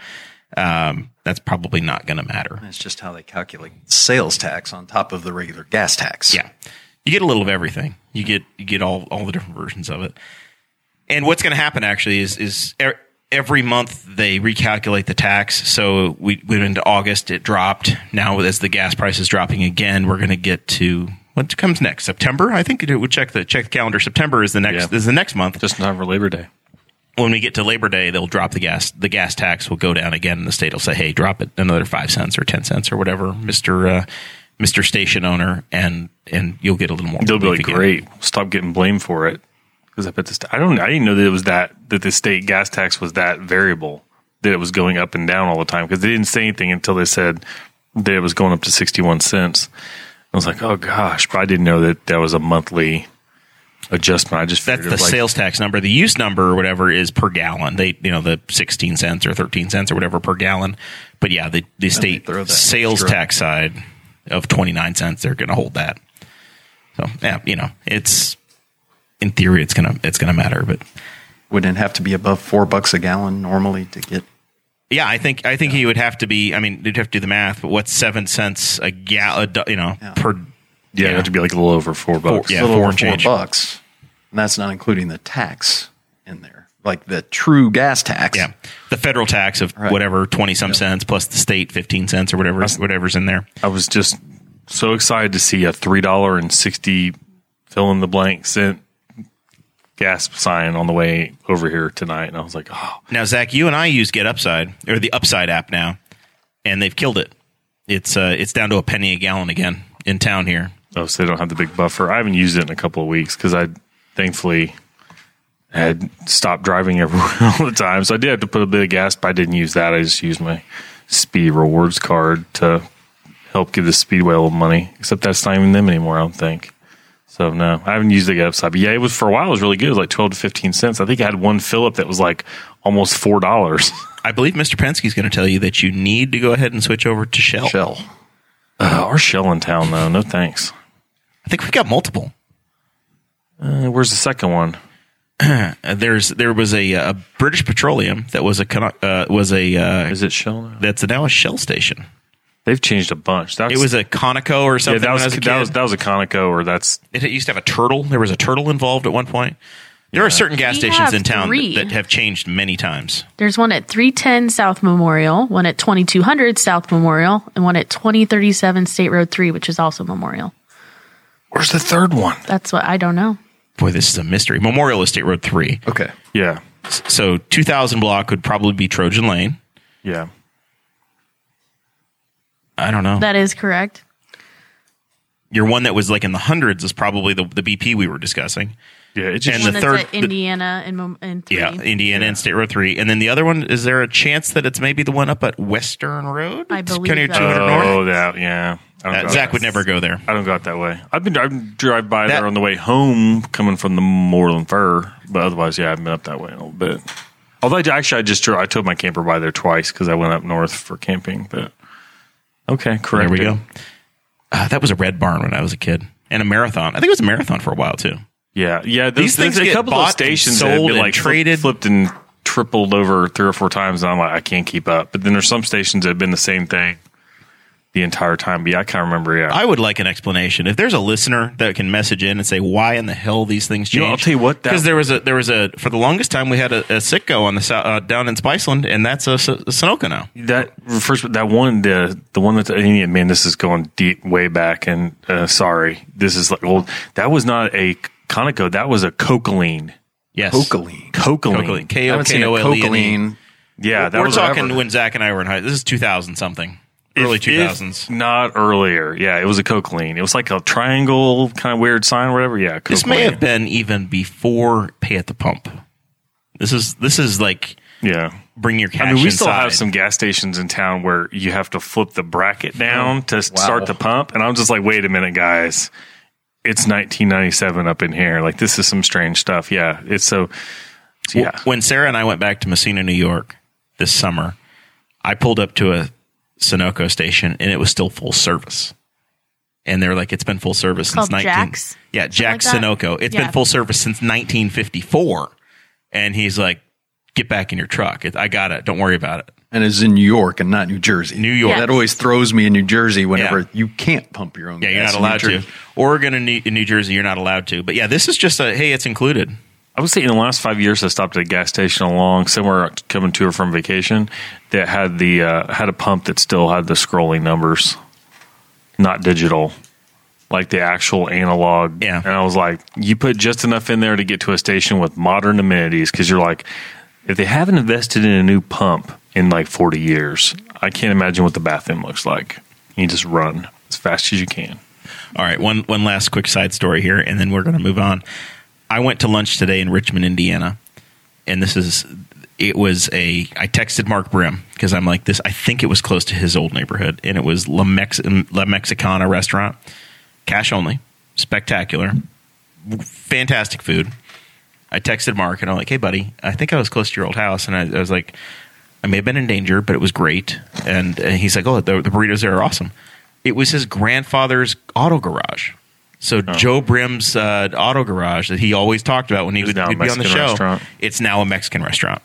Um, that's probably not going to matter. It's just how they calculate sales tax on top of the regular gas tax. Yeah. You get a little of everything. You get, you get all, all the different versions of it. And what's going to happen actually is, is er, every month they recalculate the tax. So we went into August, it dropped. Now as the gas price is dropping again, we're going to get to what comes next? September? I think it would check the, check the calendar. September is the next, Yeah. is the next month. Just in time for Labor Day. When we get to Labor Day, they'll drop the gas. The gas tax will go down again, and the state will say, "Hey, drop it another five cents or ten cents or whatever, Mister Uh, Mister Station Owner," and and you'll get a little more. They'll be relief like, again. "Great, stop getting blamed for it." Because I bet this. I don't. I didn't know that it was that that the state gas tax was that variable, that it was going up and down all the time. Because they didn't say anything until they said that it was going up to sixty-one cents. I was like, "Oh gosh," but I didn't know that that was a monthly adjustment. I just That's figured the it was like, sales tax number. The use number or whatever is per gallon. They, you know, the sixteen cents or thirteen cents or whatever per gallon. But yeah, the, the state throw that sales extra. tax side of twenty-nine cents, they're going to hold that. So yeah, you know, it's in theory, it's gonna it's gonna matter. But Wouldn't it have to be above four bucks a gallon normally to get? yeah, I think I think he would have to be. I mean, you'd have to do the math. But what's seven cents a gallon? You know, Yeah. per. yeah, it'd have to be like a little over four bucks. yeah, a little four over and change. four bucks, and that's not including the tax in there, like the true gas tax. Yeah, the federal tax of Right. whatever twenty some cents plus the state fifteen cents or whatever whatever's in there. I was just so excited to see a three dollar and sixty fill in the blank cent gas sign on the way over here tonight, and I was like, oh, Now, Zach, you and I use Get Upside or the Upside app now, and they've killed it. It's uh, it's down to a penny a gallon again in town here. oh, so they don't have the big buffer. I haven't used it in a couple of weeks because I thankfully had stopped driving everywhere all the time, so I did have to put a bit of gas, but I didn't use that. I just used my Speed Rewards card to help give the Speedway a little money. Except that's not even them anymore, I don't think. So no, I haven't used the Get Upside. But yeah, it was for a while. It was really good. It was like twelve to fifteen cents. I think I had one fill up that was like almost four dollars. I believe Mister Penske's going to tell you that you need to go ahead and switch over to Shell. Shell. Uh, our Shell in town though, no thanks. I think we've got multiple. Uh, where's the second one? Uh, there's there was a, a British Petroleum that was a Cano- uh, was a uh, Is it Shell now? that's now a Shell station. They've changed a bunch. That's, It was a Conoco or yeah, something. that when was I was a that kid. was that was a Conoco, or that's It used to have a turtle. There was a turtle involved at one point. There are certain gas We stations have in town three. that, that have changed many times. There's one at three ten South Memorial, one at twenty-two hundred South Memorial, and one at twenty thirty-seven State Road three, which is also Memorial. where's the third one? That's what I don't know. Boy, this is a mystery. Memorial is State Road three. Okay. Yeah, So two thousand block would probably be Trojan Lane. yeah. I don't know. That is correct. Your one that was like in the hundreds is probably the, the B P we were discussing. Yeah, it just And One the that's third- at Indiana and, Mem- and three. Yeah, Indiana and State Road three. And then the other one, is there a chance that it's maybe the one up at Western Road? I It's believe kind of that's two hundred north. oh that yeah. I don't Uh, go- Zach would never go there. I don't go out that way. I've been driving drive by That- there on the way home, coming from the Moreland Fur, but otherwise, yeah, I've been up that way a little bit. Although I, actually, I just drove, I took my camper by there twice because I went up north for camping. But okay, correct. There we go. Uh, that was a Red Barn when I was a kid, and a Marathon. I think it was a Marathon for a while too. Yeah, yeah. Those, These things there's a get couple bought of stations and that have sold been and like traded. flipped, flipped and tripled over three or four times, and I'm like, I can't keep up. But then there's some stations that have been the same thing the entire time. But yeah, I kind of remember. Yeah, I would like an explanation. If there's a listener that can message in and say why in the hell these things changed. You know, I'll tell you what, that- because there was a there was a for the longest time we had a, a Sitco on the sou- uh, down in Spiceland, and that's a, S- a Sunoco now. that first that one the the one that's man, this is going deep way back, and uh, sorry, this is like old. That was not a Conoco. That was a Cocaline. Yes, Cocaline. Cocaline. Cocaline. I K O haven't seen K a O L E N E. Cocaline. Yeah, that We're was talking forever. when Zach and I were in high. This is two thousand something, early If- two thousands. if not earlier. Yeah, it was a Cocaline. It was like a triangle kind of weird sign or whatever. Yeah, Cocaline. This may have been even before pay at the pump. This is this is like Yeah. bring your cash I mean, we inside. still have some gas stations in town where you have to flip the bracket down to s- Wow. start the pump. And I'm just like, wait a minute, guys. it's nineteen ninety-seven up in here. Like, this is some strange stuff. Yeah. It's so, so yeah. When Sarah and I went back to Messina, New York this summer, I pulled up to a Sunoco station and it was still full service. And they're like, it's been full service It's since called nineteen. Jack's? Yeah, Jack's like that? Sunoco. It's Yeah. been full service since nineteen fifty-four. And he's like, get back in your truck. It, I got it. Don't worry about it. And it's in New York and not New Jersey. New York. Yeah. That always throws me in New Jersey whenever Yeah. you can't pump your own Yeah, you're gas not in New allowed to. Jersey. Oregon and New, in New Jersey, you're not allowed to. But yeah, this is just a, hey, it's included. I would say in the last five years, I stopped at a gas station along somewhere coming to or from vacation that had the uh, had a pump that still had the scrolling numbers, not digital, like the actual analog. Yeah. And I was like, you put just enough in there to get to a station with modern amenities, because you're like, if they haven't invested in a new pump in like forty years, I can't imagine what the bathroom looks like. You just run as fast as you can. All right, one one last quick side story here, and then we're going to move on. I went to lunch today in Richmond, Indiana, and this is it was a I texted Mark Brim because I'm like this. I think it was close to his old neighborhood, and it was La, Mex- La Mexicana restaurant, cash only, spectacular, fantastic food. I texted Mark and I'm like, hey buddy, I think I was close to your old house, and I, I was like, I may have been in danger, but it was great. And, and he's like, oh, the, the burritos there are awesome. It was his grandfather's auto garage. So Oh. Joe Brim's uh, auto garage that he always talked about when he It's would now a he'd be on the Mexican show. restaurant. It's now a Mexican restaurant.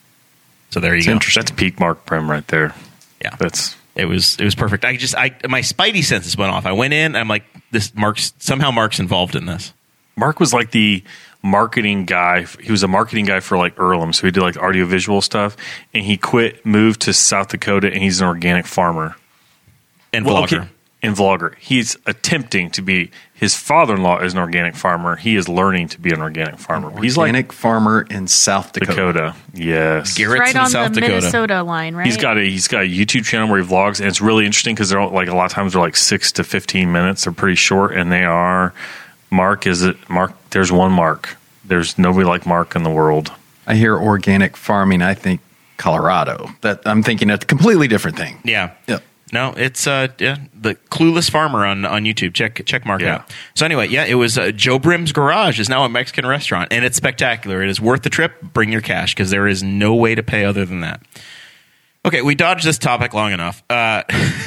So there you It's go. interesting. That's peak Mark Prim right there. Yeah, That's it was it was perfect. I just I my spidey senses went off. I went in. I'm like, this Mark's somehow Mark's involved in this. Mark was like the marketing guy. He was a marketing guy for like Earlham, so he did like audiovisual stuff. And he quit, moved to South Dakota, and he's an organic farmer And Well, vlogger. okay, and vlogger. He's attempting to be. His father-in-law is an organic farmer. He is learning to be an organic farmer. He's like Organic farmer in South Dakota. Dakota. Yes. Garrett's right in on South the Dakota. Minnesota line, right? He's got a he's got a YouTube channel where he vlogs, and it's really interesting because they're all, like a lot of times they're like six to fifteen minutes. They're pretty short, and they are. Mark is it? Mark. There's one Mark. There's nobody like Mark in the world. I hear organic farming, I think Colorado. That I'm thinking a completely different thing. Yeah. Yeah. No, it's uh yeah, the Clueless Farmer on, on YouTube. Check check Mark Yeah. out. So anyway, yeah, it was uh, Joe Brim's Garage is now a Mexican restaurant, and it's spectacular. It is worth the trip. Bring your cash because there is no way to pay other than that. Okay, we dodged this topic long enough. Uh,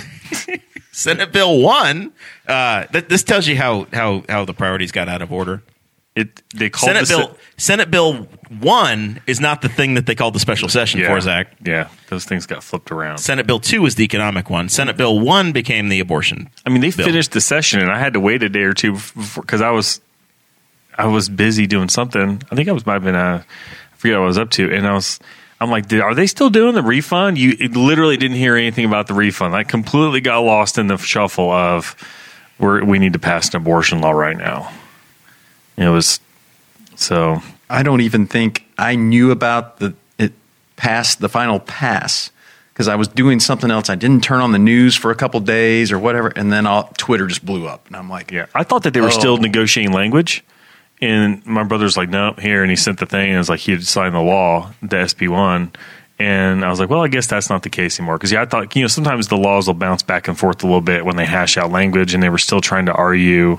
Senate Bill one. Uh, th- this tells you how how how the priorities got out of order. It they called Senate this Bill Senate Bill one is not the thing that they called the special session yeah, for, Zach. Yeah, those things got flipped around. Senate Bill two was the economic one. Senate Bill one became the abortion. I mean, they bill. finished the session, and I had to wait a day or two because I was I was busy doing something. I think I was might have been uh, I forget what I was up to, and I was I'm like, Did, are they still doing the refund? You it literally didn't hear anything about the refund. I completely got lost in the shuffle of where we need to pass an abortion law right now. It was so. I don't even think I knew about the it passed the final pass because I was doing something else. I didn't turn on the news for a couple days or whatever, and then all, Twitter just blew up, and I'm like, Yeah, I thought that they were Oh. still negotiating language, and my brother's like, "No, here," and he sent the thing, and it was like he had signed the law, the S B one, and I was like, "Well, I guess that's not the case anymore." Because yeah, I thought you know sometimes the laws will bounce back and forth a little bit when they hash out language, and they were still trying to argue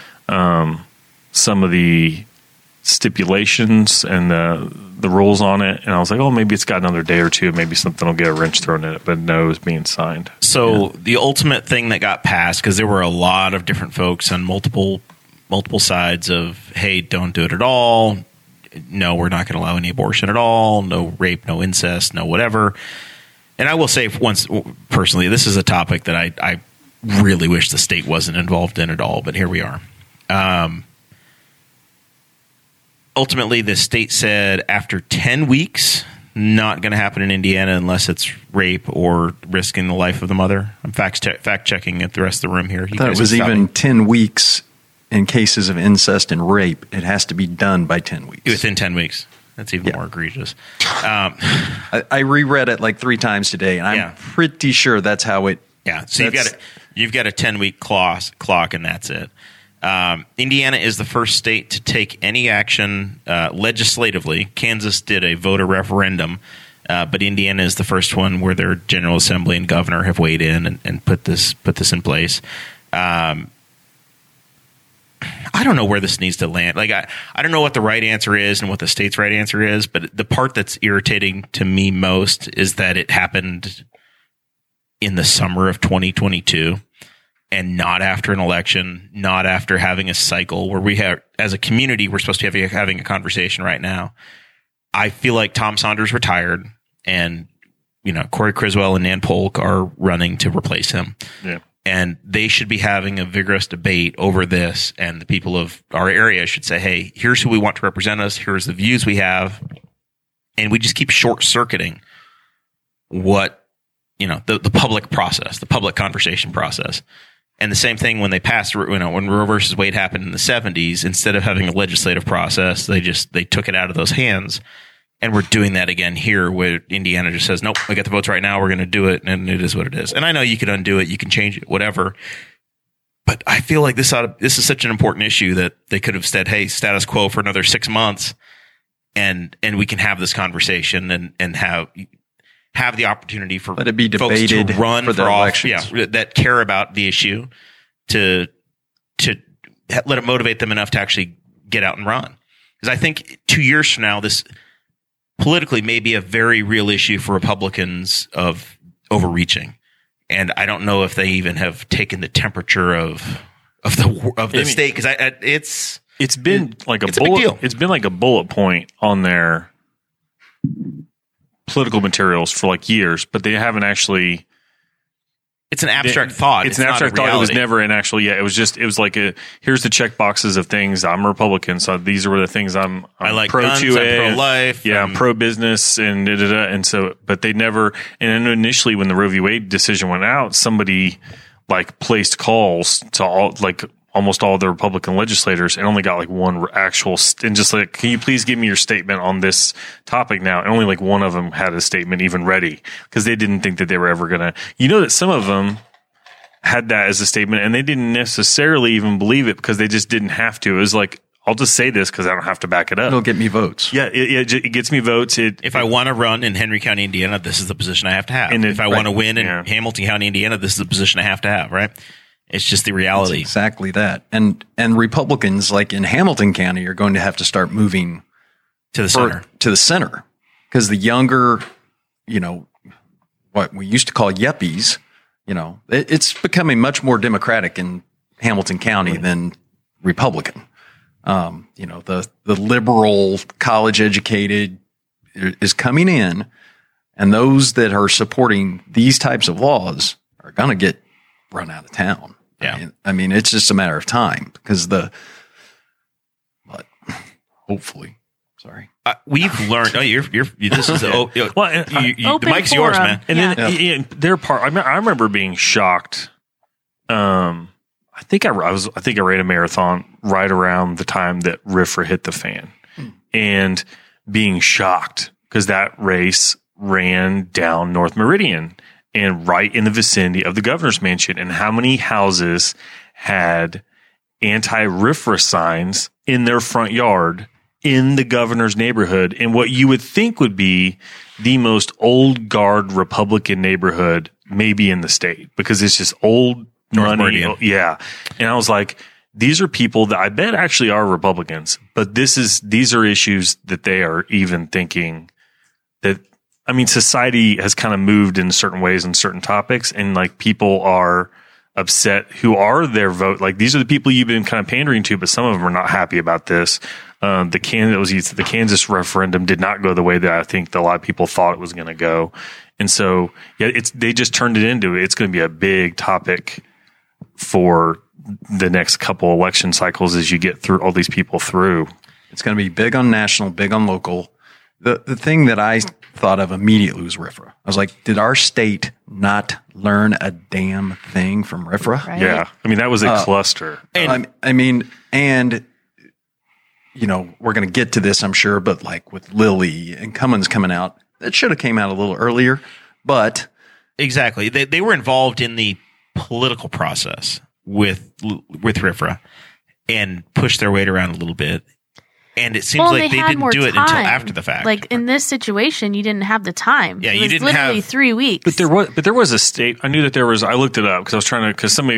um, some of the stipulations and the the rules on it, and I was like, "Oh, maybe it's got another day or two, maybe something will get a wrench thrown in it," but no, it was being signed. So the ultimate thing that got passed, because there were a lot of different folks on multiple multiple sides of, hey, don't do it at all. No, we're not going to allow any abortion at all. No rape, no incest, no whatever. And I will say, once personally, this is a topic that I, I really wish the state wasn't involved in at all. But here we are. Um, ultimately, the state said after ten weeks. Not going to happen in Indiana unless it's rape or risking the life of the mother. I'm fact che- fact checking at the rest of the room here. You I thought guys it was can stop even me. ten weeks in cases of incest and rape. It has to be done by ten weeks. Within ten weeks. That's even Yeah. more egregious. Um, I, I reread it like three times today, and I'm Yeah. pretty sure that's how it. yeah, so you've got That's- a, you've got a ten week clock, clock, and that's it. Um, Indiana is the first state to take any action uh, legislatively. Kansas did a voter referendum, uh, but Indiana is the first one where their General Assembly and governor have weighed in and, and put this put this in place. Um, I don't know where this needs to land. Like, I, I don't know what the right answer is and what the state's right answer is, but the part that's irritating to me most is that it happened in the summer of twenty twenty-two and not after an election, not after having a cycle where we have, as a community, we're supposed to be having a conversation right now. I feel like Tom Saunders retired and, you know, Corey Criswell and Nan Polk are running to replace him. Yeah. And they should be having a vigorous debate over this. And the people of our area should say, hey, here's who we want to represent us. Here's the views we have. And we just keep short circuiting what, you know, the, the public process, the public conversation process. And the same thing when they passed, you know, when Roe versus Wade happened in the seventies, instead of having a legislative process, they just, they took it out of those hands. And we're doing that again here where Indiana just says, nope, we got the votes right now. We're going to do it. And it is what it is. And I know you can undo it. You can change it, whatever. But I feel like this ought to, this is such an important issue that they could have said, hey, status quo for another six months. And, and we can have this conversation and, and have, have the opportunity for Let it be folks debated to run for the for off, elections. yeah, that care about the issue to, to let it motivate them enough to actually get out and run. Because I think two years from now, this, politically may be a very real issue for Republicans of overreaching. And I don't know if they even have taken the temperature of of the of the I mean, state because I, I it's it's been like a it's a big deal. bullet. It's been like a bullet point on their political materials for like years, but they haven't actually. It's an abstract It- thought. It's, It's an not a abstract thought. It was reality. never an actual. Yeah, it was just. It was like a. Here's the check boxes of things. I'm a Republican, so these are the things I'm. I'm I like pro guns, two I'm A, pro-life, Yeah, I'm I'm- pro business, and da, da, da, and so. But they never. And then initially, when the Roe v. Wade decision went out, somebody like placed calls to all like almost all the Republican legislators and only got like one actual st- and just like, can you please give me your statement on this topic now? And only like one of them had a statement even ready because they didn't think that they were ever gonna. You know that some of them had that as a statement and they didn't necessarily even believe it because they just didn't have to. It was like, I'll just say this because I don't have to back it up. It'll get me votes. Yeah, it, it, it gets me votes. It, If I want to run in Henry County, Indiana, this is the position I have to have. And it- if I want to right, win in yeah. Hamilton County, Indiana, this is the position I have to have. Right? It's just the It's reality. exactly that. And and Republicans like in Hamilton County are going to have to start moving To the for- center. to the center because the younger, you know, what we used to call yuppies, you know, it, it's becoming much more Democratic in Hamilton County than Republican. Um, you know, the the liberal, college educated is coming in, and those that are supporting these types of laws are going to get run out of town. Yeah. I mean, I mean, it's just a matter of time because the, but hopefully, sorry. Uh, we've learned. Oh, you're you're. You, this is oh, you, Well, and I- you, you, the Open mic's yours, forum. man. And Yeah. then yeah, their part, I, me- I remember being shocked. Um, I think I, I was, I think I ran a marathon right around the time that R F R A hit the fan, and being shocked because that race ran down North Meridian and right in the vicinity of the governor's mansion, and how many houses had anti-R F R A signs in their front yard in the governor's neighborhood, in what you would think would be the most old guard Republican neighborhood maybe in the state, because it's just old North money. Meridian. Yeah. And I was like, these are people that I bet actually are Republicans, but this is, these are issues that they are even thinking that, I mean, society has kind of moved in certain ways in certain topics, and like people are upset who are their vote. Like, these are the people you've been kind of pandering to, but some of them are not happy about this. Um, the Kansas, the Kansas referendum did not go the way that I think a lot of people thought it was going to go. And so, yeah, it's, they just turned it into, it's going to be a big topic for the next couple election cycles as you get through all these people through. It's going to be big on national, big on local. The the thing that I thought of immediately was R F R A. I was like, did our state not learn a damn thing from R F R A? Right? Yeah. I mean, that was a cluster. And I, I mean, and, you know, we're going to get to this, I'm sure, but like with Lilly and Cummins coming out, it should have came out a little earlier, but exactly, they they were involved in the political process with with R F R A and pushed their weight around a little bit. And it seems Well, like they, had didn't more do it time. until after the fact. Like in this situation, you didn't have the time. Yeah, it you was didn't literally have- three weeks. But there was, but there was a state. I knew that there was. I looked it up because I was trying to. Because somebody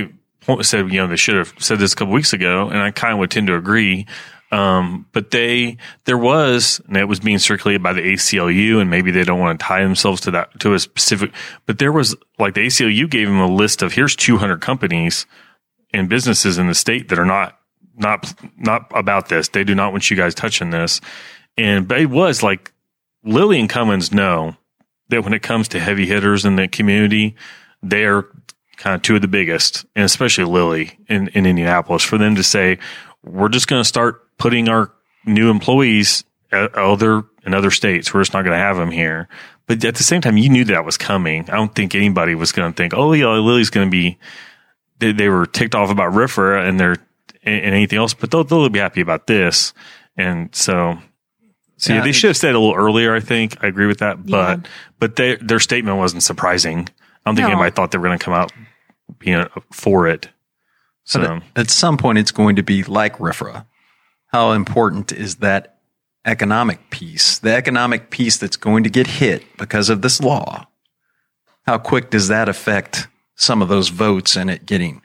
said, you know, they should have said this a couple weeks ago, and I kind of would tend to agree. Um, but they, there was, and it was being circulated by the A C L U, and maybe they don't want to tie themselves to that, to a specific, but there was, like, the A C L U gave them a list of, here's two hundred companies and businesses in the state that are not, not, not about this. They do not want you guys touching this. And, but it was like, Lilly and Cummins know that when it comes to heavy hitters in the community, they are kind of two of the biggest, and especially Lilly in, in Indianapolis, for them to say, we're just going to start putting our new employees at other in other states. We're just not going to have them here. But at the same time, you knew that was coming. I don't think anybody was going to think, oh, yeah, Lilly's going to be, they, they were ticked off about R F R A and they're, and anything else, but they'll, they'll be happy about this. And so, so yeah, Yeah, they should have said it a little earlier, I think. I agree with that. But, Yeah. but they, their statement wasn't surprising. I don't think No. anybody thought they were going to come out being for it. So, But at, at some point, it's going to be like R F R A. How important is that economic piece? The economic piece that's going to get hit because of this law. How quick does that affect some of those votes and it getting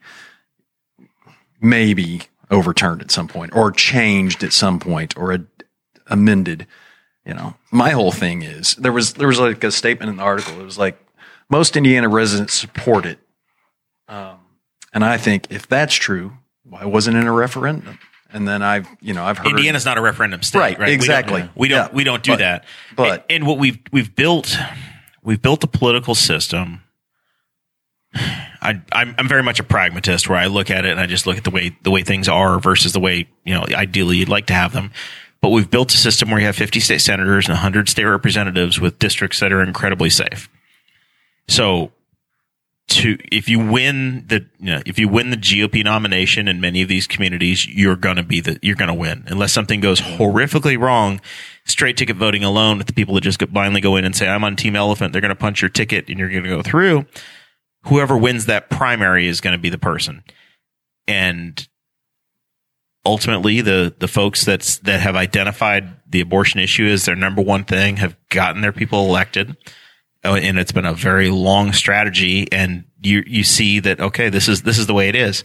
maybe overturned at some point or changed at some point or a, amended? You know, my whole thing is there was there was like a statement in the article. It was like most Indiana residents support it. Um, and I think if that's true, why wasn't it a referendum? And then I've, you know, I've heard Indiana's not a referendum state, Right, right? exactly. We don't. We don't, Yeah. we don't do But- that. but- and, and what we've we've built, we've built a political system. I, I'm I'm very much a pragmatist, where I look at it and I just look at the way the way things are versus the way, you know, ideally you'd like to have them. But we've built a system where you have fifty state senators and one hundred state representatives with districts that are incredibly safe. So, to if you win the you know if you win the G O P nomination in many of these communities, you're gonna be the you're gonna win unless something goes horrifically wrong. Straight ticket voting alone, with the people that just go, blindly go in and say I'm on Team Elephant, they're gonna punch your ticket and you're gonna go through. Whoever wins that primary is going to be the person, and ultimately the the folks that's that have identified the abortion issue as their number one thing have gotten their people elected. Oh, and it's been a very long strategy, and you you see that, okay, this is this is the way it is.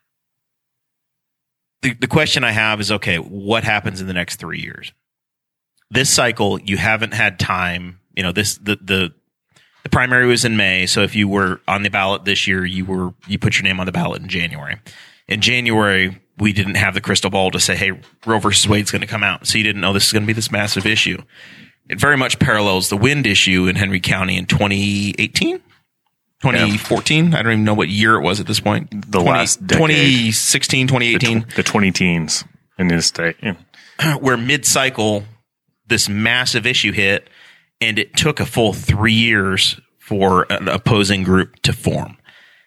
The the question I have is, okay, what happens in the next three years? This cycle, you haven't had time. You know, this the the the primary was in May, so if you were on the ballot this year, you were you put your name on the ballot in January. In January, we didn't have the crystal ball to say, hey, Roe versus Wade's going to come out, so you didn't know this is going to be this massive issue. It very much parallels the wind issue in Henry County in twenty eighteen, twenty fourteen. I don't even know what year it was at this point. The last decade. twenty sixteen, twenty eighteen. the, tw- the twenty teens in this state. Yeah. Where mid-cycle, this massive issue hit, and it took a full three years for an opposing group to form.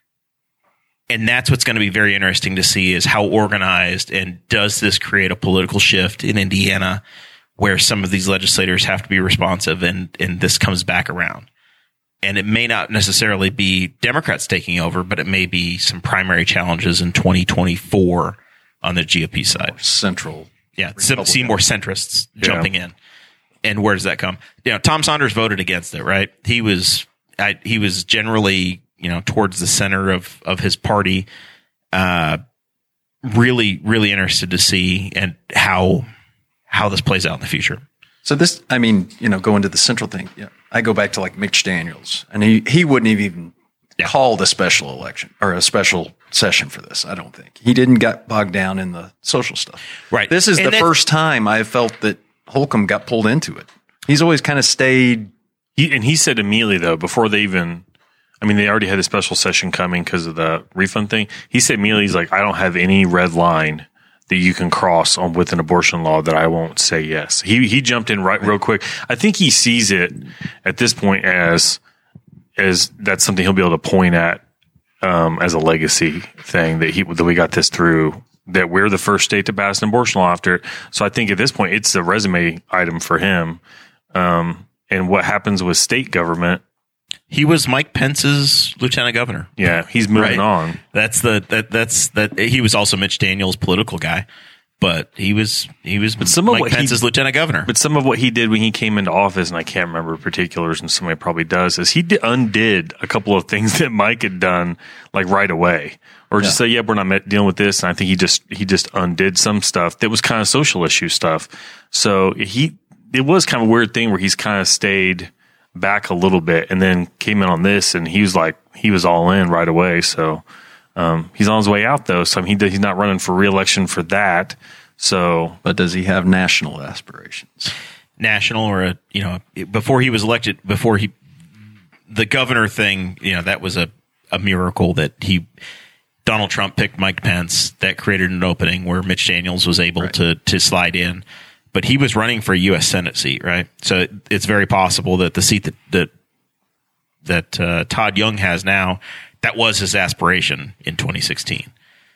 And that's what's going to be very interesting to see, is how organized, and does this create a political shift in Indiana where some of these legislators have to be responsive, and, and this comes back around. And it may not necessarily be Democrats taking over, but it may be some primary challenges in twenty twenty-four on the G O P side. central. Yeah, some, see more centrists jumping Yeah. in. And where does that come? You know, Tom Saunders voted against it, right? He was I, he was generally, you know, towards the center of of his party. Uh, really, really interested to see and how how this plays out in the future. So this, I mean, you know, going to the central thing, you know, I go back to like Mitch Daniels, and he, he wouldn't have even Yeah. called a special election or a special session for this. I don't think he didn't get bogged down in the social stuff. Right. This is And the that's- first time I felt that Holcomb got pulled into it. He's always kind of stayed. He, and he said immediately, though, before they even, I mean, they already had a special session coming because of the refund thing. He said immediately, he's like, I don't have any red line that you can cross on with an abortion law that I won't say yes. He he jumped in right real quick. I think he sees it at this point as as that's something he'll be able to point at um, as a legacy thing that he that we got this through. That we're the first state to pass an abortion law after it. So I think at this point it's a resume item for him. Um, and what happens with state government? He was Mike Pence's lieutenant governor. Yeah, he's moving Right. on. That's the that that's that he was also Mitch Daniels' political guy. but he was he was some of Mike what he- Pence's lieutenant governor. But some of what he did when he came into office, and I can't remember particulars, and somebody probably does, is he did, undid a couple of things that Mike had done like right away, or just Yeah. say, "Yeah, we're not met- dealing with this." And I think he just he just undid some stuff that was kind of social issue stuff. So he it was kind of a weird thing where he's kind of stayed back a little bit, and then came in on this, and he was like he was all in right away. So. Um, he's on his way out though, so I mean, he, he's not running for re-election for that. So, But does he have national aspirations? National or a, you know, before he was elected, before he, the governor thing, you know, that was a, a miracle that he, Donald Trump picked Mike Pence. That created an opening where Mitch Daniels was able Right. to, to slide in. But he was running for a U S Senate seat, right? So it, it's very possible that the seat that, that, that uh, Todd Young has now, that was his aspiration in twenty sixteen.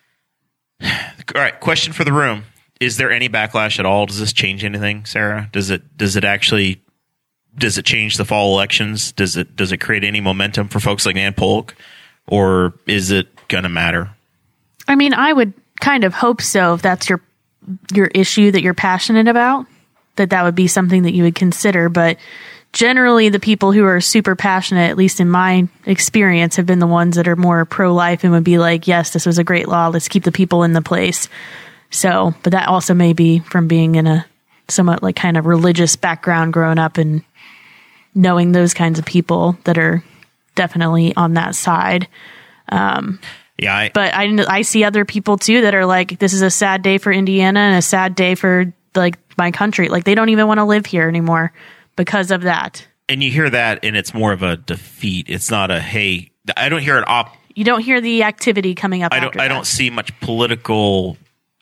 All right, question for the room. Is there any backlash at all? Does this change anything, Sarah? Does it does it actually does it change the fall elections? Does it does it create any momentum for folks like Nan Polk? Or is it gonna matter? I mean, I would kind of hope so if that's your your issue that you're passionate about, that that would be something that you would consider. But generally, the people who are super passionate, at least in my experience, have been the ones that are more pro-life and would be like, yes, this was a great law. Let's keep the people in the place. So, but that also may be from being in a somewhat like kind of religious background growing up and knowing those kinds of people that are definitely on that side. Um, Yeah, I, but I, I see other people too that are like, this is a sad day for Indiana and a sad day for like my country. Like they don't even want to live here anymore because of that. and you hear that, and it's more of a defeat. It's not a hey. I don't hear an op. You don't hear the activity coming up. I don't. after I that. don't see much political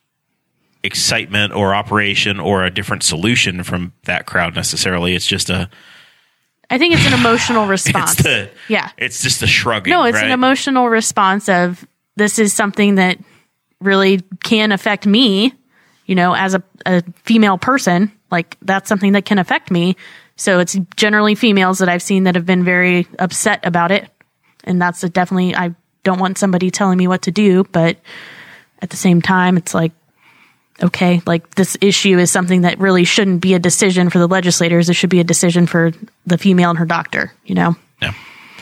excitement or operation or a different solution from that crowd necessarily. It's just a. I think it's an emotional response. It's the. Yeah. It's just a shrugging. No, it's right? an emotional response of this is something that really can affect me, you know, as a, a female person. Like that's something that can affect me. So it's generally females that I've seen that have been very upset about it. And that's a definitely, I don't want somebody telling me what to do, but at the same time, it's like, okay, like this issue is something that really shouldn't be a decision for the legislators. It should be a decision for the female and her doctor, you know? Yeah.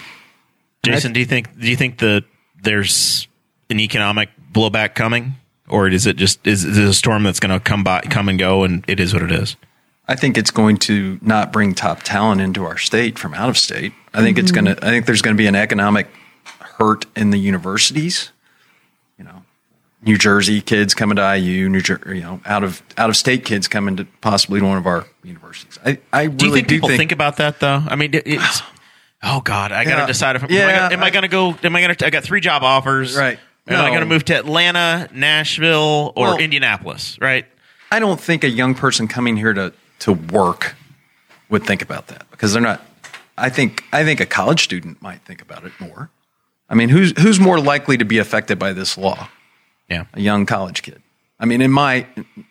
Jason, do you think do you think that there's an economic blowback coming, or is it just is, is it a storm that's going to come by, come and go, and it is what it is? I think it's going to not bring top talent into our state from out of state. I think it's going to, I think there's going to be an economic hurt in the universities. You know, New Jersey kids coming to I U, New Jersey, you know, out of out of state kids coming to possibly one of our universities. I, I really Do you think do people think, think about that though? I mean, it- it's oh god, I got to Yeah. decide if Yeah, am I going to go? Am I going to? I got three job offers. Right. Am I No. going to move to Atlanta, Nashville, or Well- Indianapolis? Right. I don't think a young person coming here to to work would think about that because they're not. I think I think a college student might think about it more. I mean, who's who's more likely to be affected by this law? Yeah. A young college kid. I mean, in my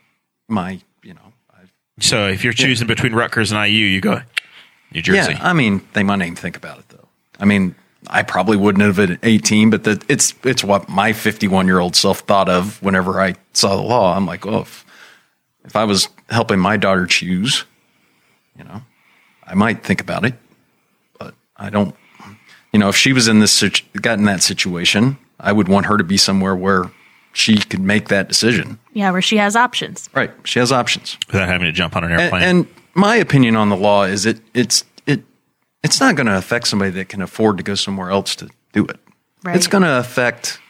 my you know, I, So if you're choosing between Rutgers and I U, you go New Jersey. yeah. I mean, they might not even think about it though. I mean, I probably wouldn't have at eighteen, but the, it's it's what my fifty-one year old self thought of whenever I saw the law. I'm like, oh, if, if I was helping my daughter choose, you know, I might think about it, but I don't. You know, if she was in this situ- got in that situation, I would want her to be somewhere where she could make that decision. Yeah, where she has options. Right, she has options. Without having to jump on an And, airplane. and my opinion on the law is it it's it it's not going to affect somebody that can afford to go somewhere else to do it. Right. It's going to affect.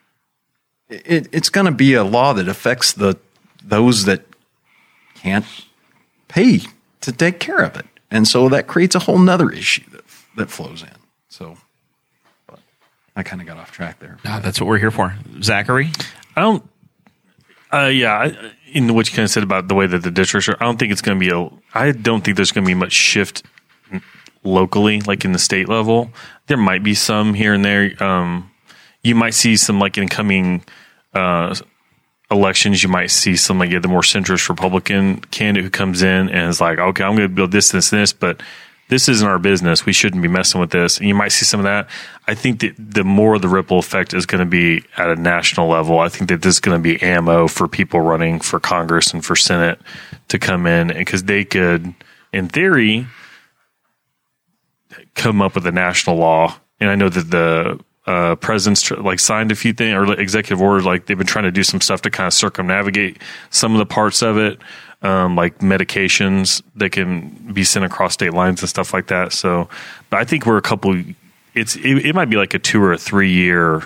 It, it's going to be a law that affects the those that can't pay to take care of it, and so that creates a whole nother issue that that flows in. So, but I kind of got off track there. Ah, that's what we're here for. Zachary? I don't. Uh, yeah, I, in what you kind of said about the way that the districts are, I don't think it's going to be a. I don't think there's going to be much shift locally, like in the state level. There might be some here and there. Um, you might see some like incoming uh, elections. You might see some like the more centrist Republican candidate who comes in and is like, okay, I'm going to build this, this, this, but this isn't our business. We shouldn't be messing with this. And you might see some of that. I think that the more the ripple effect is going to be at a national level. I think that this is going to be ammo for people running for Congress and for Senate to come in, because they could, in theory, come up with a national law. And I know that the uh, president's tr- like signed a few things, or executive orders, like they've been trying to do some stuff to kind of circumnavigate some of the parts of it. Um, like medications that can be sent across state lines and stuff like that. So, but I think we're a couple. It's it, it might be like a two or a three year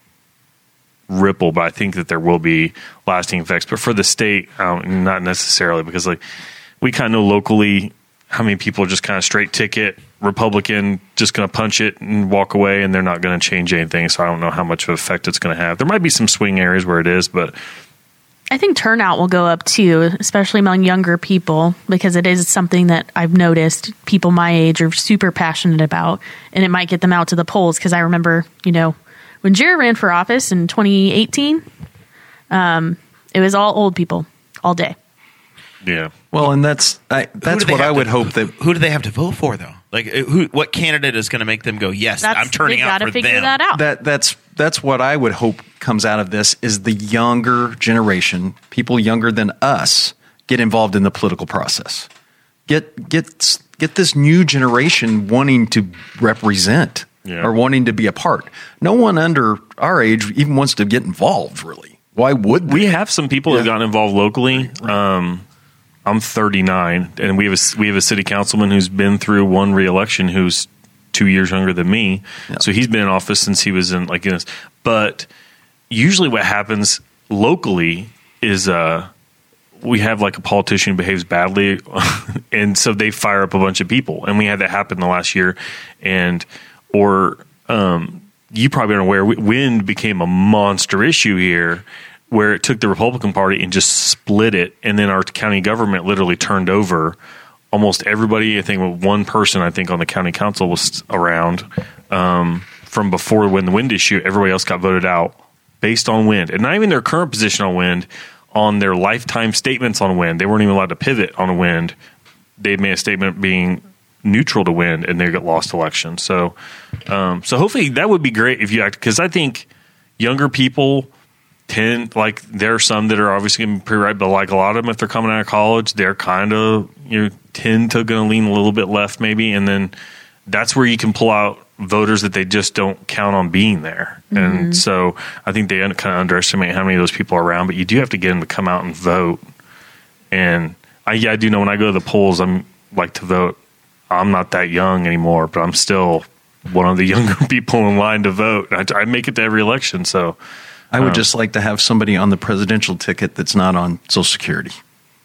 ripple, but I think that there will be lasting effects. But for the state, um, not necessarily, because like we kind of know locally how many people are just kind of straight ticket Republican, just going to punch it and walk away, and they're not going to change anything. So I don't know how much of effect it's going to have. There might be some swing areas where it is, but. I think turnout will go up too, especially among younger people, because it is something that I've noticed people my age are super passionate about, and it might get them out to the polls. Because I remember, you know, when Jared ran for office in twenty eighteen, um, it was all old people all day. Yeah. Well, and that's I, that's what I would to, hope that. Who do they have to vote for, though? Like, who? What candidate is going to make them go, yes, That's, I'm turning they out gotta for figure them? That out. That that's that's what I would hope comes out of this is the younger generation, people younger than us, get involved in the political process. Get get get this new generation wanting to represent yeah. or wanting to be a part. No one under our age even wants to get involved, really. Why would they? We have some people Yeah. who've gotten involved locally. Um, I'm thirty-nine, and we have a, we have a city councilman who's been through one re-election who's two years younger than me. Yeah. So he's been in office since he was in like in this. But usually what happens locally is uh, we have like a politician who behaves badly, and so they fire up a bunch of people. And we had that happen the last year. And or um, you probably aren't aware, wind became a monster issue here, where it took the Republican Party and just split it, and then our county government literally turned over almost everybody. I think with one person, I think on the county council was around um, from before when the wind issue. Everybody else got voted out based on wind, and not even their current position on wind, on their lifetime statements on wind. They weren't even allowed to pivot on wind. They made a statement being neutral to wind, and they got lost election. So, um, so hopefully that would be great if you act, because I think younger people tend, like there are some that are obviously going to be pretty right, but like a lot of them, if they're coming out of college, they're kind of, you know, tend to going to lean a little bit left maybe, and then that's where you can pull out voters that they just don't count on being there. Mm-hmm. And so I think they kind of underestimate how many of those people are around, but you do have to get them to come out and vote. And I, yeah, I do know when I go to the polls, I'm like to vote. I'm not that young anymore, but I'm still one of the younger people in line to vote. I, I make it to every election. So I would um, just like to have somebody on the presidential ticket that's not on Social Security.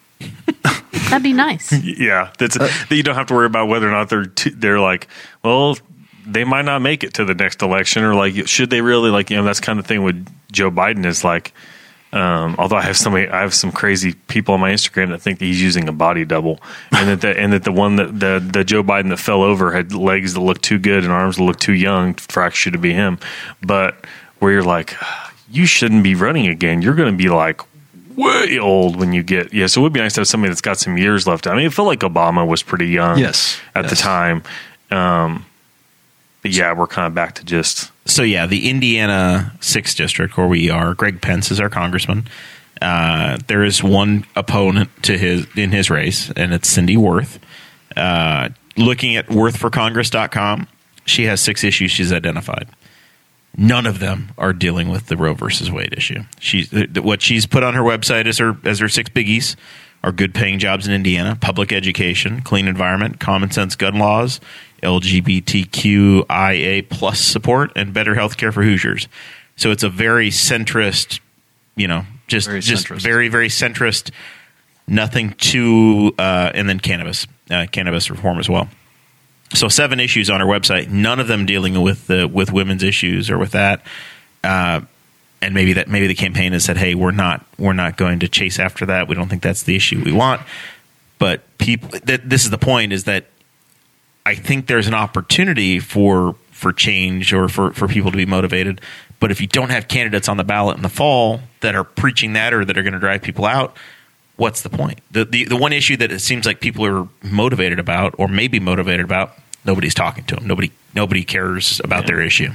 That'd be nice. Yeah, that's uh, that you don't have to worry about whether or not they're t- they're like, well, they might not make it to the next election, or like, should they really, like, you know, that's kind of thing with Joe Biden is like, um, although I have somebody, I have some crazy people on my Instagram that think that he's using a body double, and that the, and that the one that the the Joe Biden that fell over had legs that looked too good and arms that looked too young for actually to be him, but where you're like, you shouldn't be running again. You're going to be like way old when you get, yeah. So it would be nice to have somebody that's got some years left. I mean, it felt like Obama was pretty young, yes, at yes. the time. Um, but yeah, we're kind of back to just. So yeah, the Indiana sixth District, where we are, Greg Pence is our congressman. Uh, there is one opponent to his in his race, and it's Cindy Worth. Uh, looking at worth for congress dot com, she has six issues she's identified. None of them are dealing with the Roe versus Wade issue. She's what she's put on her website as her as her six biggies are good paying jobs in Indiana, public education, clean environment, common sense gun laws, L G B T Q I A plus support, and better health care for Hoosiers. So it's a very centrist, you know, just very just centrist. very very centrist. Nothing to uh, and then cannabis, uh, cannabis reform as well. So seven issues on our website, none of them dealing with the with women's issues or with that. Uh, and maybe that maybe the campaign has said, "Hey, we're not we're not going to chase after that. We don't think that's the issue we want." But people, th- this is the point: is that I think there's an opportunity for for change or for, for people to be motivated. But if you don't have candidates on the ballot in the fall that are preaching that or that are going to drive people out, what's the point? The, the the one issue that it seems like people are motivated about, or maybe motivated about, nobody's talking to them. Nobody nobody cares about yeah. their issue.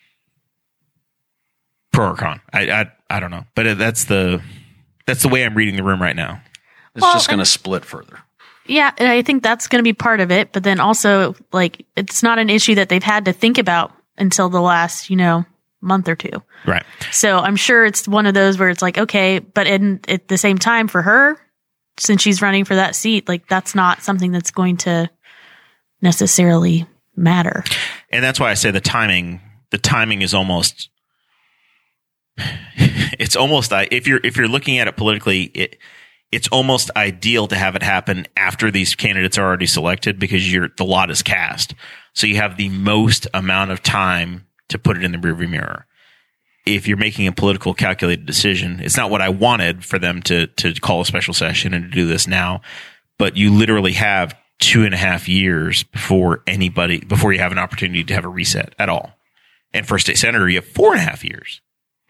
Pro or con? I, I I don't know, but that's the that's the way I'm reading the room right now. It's well, just going to split further. Yeah, and I think that's going to be part of it. But then also, like, it's not an issue that they've had to think about until the last, you know, month or two. Right. So I'm sure it's one of those where it's like, okay, but in, at the same time for her, since she's running for that seat, like, that's not something that's going to necessarily matter. And that's why I say the timing, the timing is almost, it's almost, if you're, if you're looking at it politically, it, it's almost ideal to have it happen after these candidates are already selected, because you're, the lot is cast. So you have the most amount of time to put it in the rearview mirror. If you're making a political calculated decision, it's not what I wanted for them to, to call a special session and to do this now, but you literally have two and a half years before anybody, before you have an opportunity to have a reset at all. And for a state senator, you have four and a half years.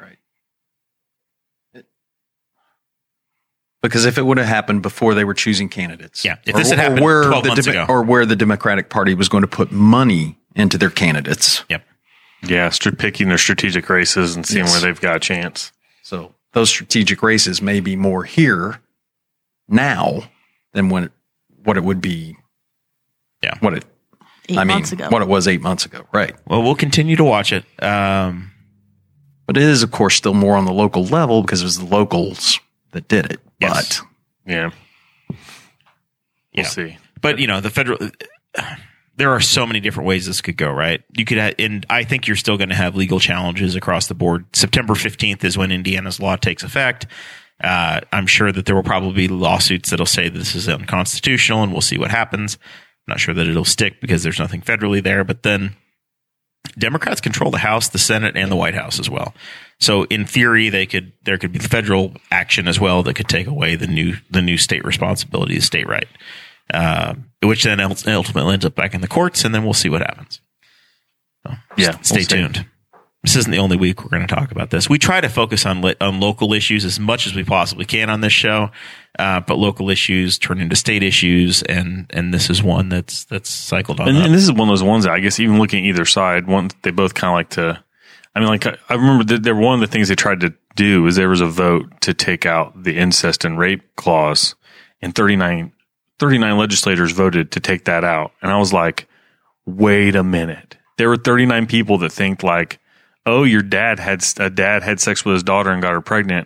Because if it would have happened before they were choosing candidates, yeah, if or, this had happened where twelve the months Demo- ago, or where the Democratic Party was going to put money into their candidates, yep, yeah, st- picking their strategic races and seeing yes. where they've got a chance. So those strategic races may be more here now than when it, what it would be. Yeah, what it eight I mean, months ago. what it was eight months ago, right? Well, we'll continue to watch it, um, but it is, of course, still more on the local level because it was the locals that did it. Yes. But Yeah. We'll yeah. see. But, you know, the federal, there are so many different ways this could go, right? You could, have, and I think you're still going to have legal challenges across the board. September fifteenth is when Indiana's law takes effect. Uh, I'm sure that there will probably be lawsuits that'll say this is unconstitutional, and we'll see what happens. I'm not sure that it'll stick because there's nothing federally there, but then Democrats control the House, the Senate, and the White House as well. So in theory, they could there could be federal action as well that could take away the new the new state responsibility, the state right, uh, which then ultimately ends up back in the courts, and then we'll see what happens. So yeah, st- stay we'll tuned. This isn't the only week we're going to talk about this. We try to focus on li- on local issues as much as we possibly can on this show, uh, but local issues turn into state issues, and and this is one that's that's cycled on. And, up. and this is one of those ones that I guess even looking at either side, one they both kind of like to. I mean, like I, I remember that there one of the things they tried to do is there was a vote to take out the incest and rape clause, and thirty-nine, thirty-nine legislators voted to take that out, and I was like, wait a minute, there were thirty-nine people that think like, oh, your dad had a dad had sex with his daughter and got her pregnant.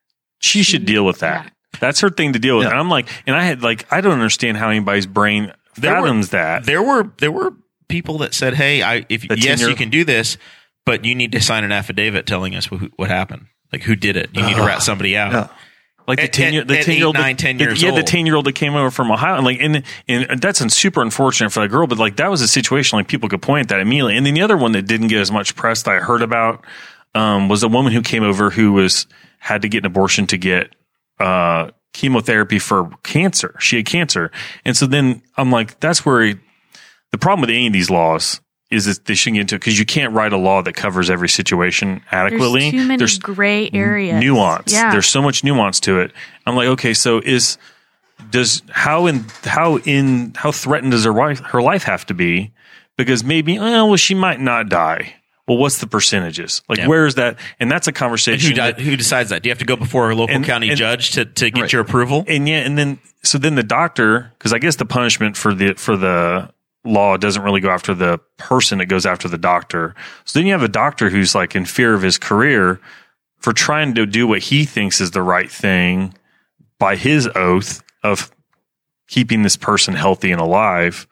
She should deal with that. Yeah. That's her thing to deal with. Yeah. And I'm like, and I had like, I don't understand how anybody's brain there fathoms were, that. There were there were people that said, hey, I if the yes, tenure, you can do this, but you need to sign an affidavit telling us who, what happened, like who did it. You need uh, to rat somebody out. Yeah. Like the at, ten year, the at ten year old, eight, nine, ten years yeah, old. the ten year old that came over from Ohio, and like, and and that's super unfortunate for that girl. But like, that was a situation like people could point at that immediately. And then the other one that didn't get as much press that I heard about um, was a woman who came over who was had to get an abortion to get uh, chemotherapy for cancer. She had cancer, and so then I'm like, that's where he, the problem with any of these laws is that they shouldn't get into it because you can't write a law that covers every situation adequately. There's too many There's gray areas. Nuance. Yeah. There's so much nuance to it. I'm like, okay, so is does how in how in how threatened does her life her life have to be? Because maybe, oh, well, she might not die. Well, what's the percentages? Like, yeah. where is that? And that's a conversation. Who, di- who decides that? Do you have to go before a local and, county and, judge to, to get right. your approval? And yeah, and then so then the doctor, because I guess the punishment for the for the law doesn't really go after the person, it goes after the doctor. So then you have a doctor who's like in fear of his career for trying to do what he thinks is the right thing by his oath of keeping this person healthy and alive.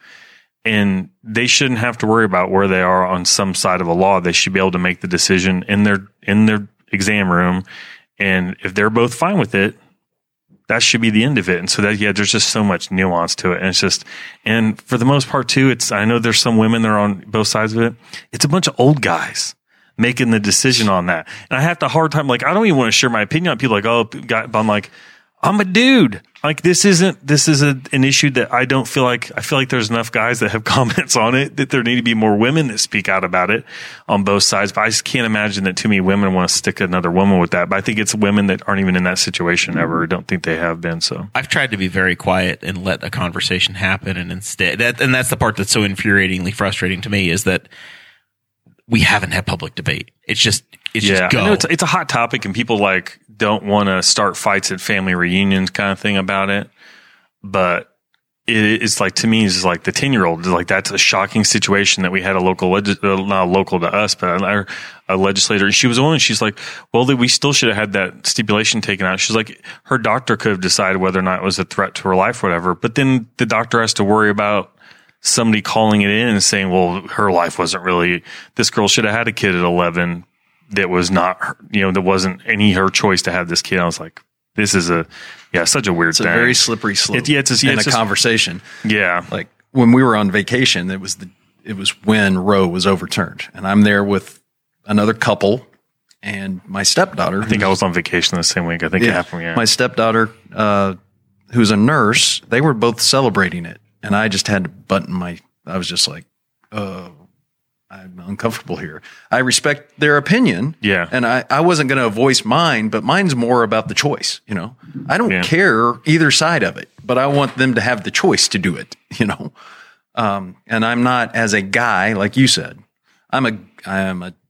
And they shouldn't have to worry about where they are on some side of a law. They should be able to make the decision in their in their exam room. And if they're both fine with it, that should be the end of it. And so that, yeah, there's just so much nuance to it. And it's just, and for the most part too, it's, I know there's some women that are on both sides of it. It's a bunch of old guys making the decision on that. And I have the hard time, like, I don't even want to share my opinion on people like, oh, God, but I'm like, I'm a dude. Like this isn't, this is a, an issue that I don't feel like, I feel like there's enough guys that have comments on it that there need to be more women that speak out about it on both sides. But I just can't imagine that too many women want to stick another woman with that. But I think it's women that aren't even in that situation ever. I don't think they have been. So I've tried to be very quiet and let a conversation happen. And instead that, and that's the part that's so infuriatingly frustrating to me is that we haven't had public debate. It's just, it's yeah, just go. I know it's, it's a hot topic and people like don't want to start fights at family reunions kind of thing about it. But it, it's like, to me, it's just like the ten year old, like that's a shocking situation that we had a local, legis- uh, not local to us, but a, a legislator. She was the one, she's like, well, we still should have had that stipulation taken out. She's like, her doctor could have decided whether or not it was a threat to her life or whatever. But then the doctor has to worry about somebody calling it in and saying, well, her life wasn't really, this girl should have had a kid at eleven that was not, her, you know, that wasn't any her choice to have this kid. I was like, this is a, yeah, such a weird It's thing. a very slippery slope It, yeah, it's a, yeah, in it's a just- conversation. Yeah. Like when we were on vacation, it was the, it was when Roe was overturned, and I'm there with another couple and my stepdaughter. I think I was on vacation the same week. I think it happened. Yeah. My stepdaughter, uh, who's a nurse, they were both celebrating it. And I just had to button my, I was just like, uh, I'm uncomfortable here. I respect their opinion. Yeah. And I, I wasn't going to voice mine, but mine's more about the choice. You know, I don't Yeah. care either side of it, but I want them to have the choice to do it, you know? Um, and I'm not, as a guy, like you said, I'm a, I am a,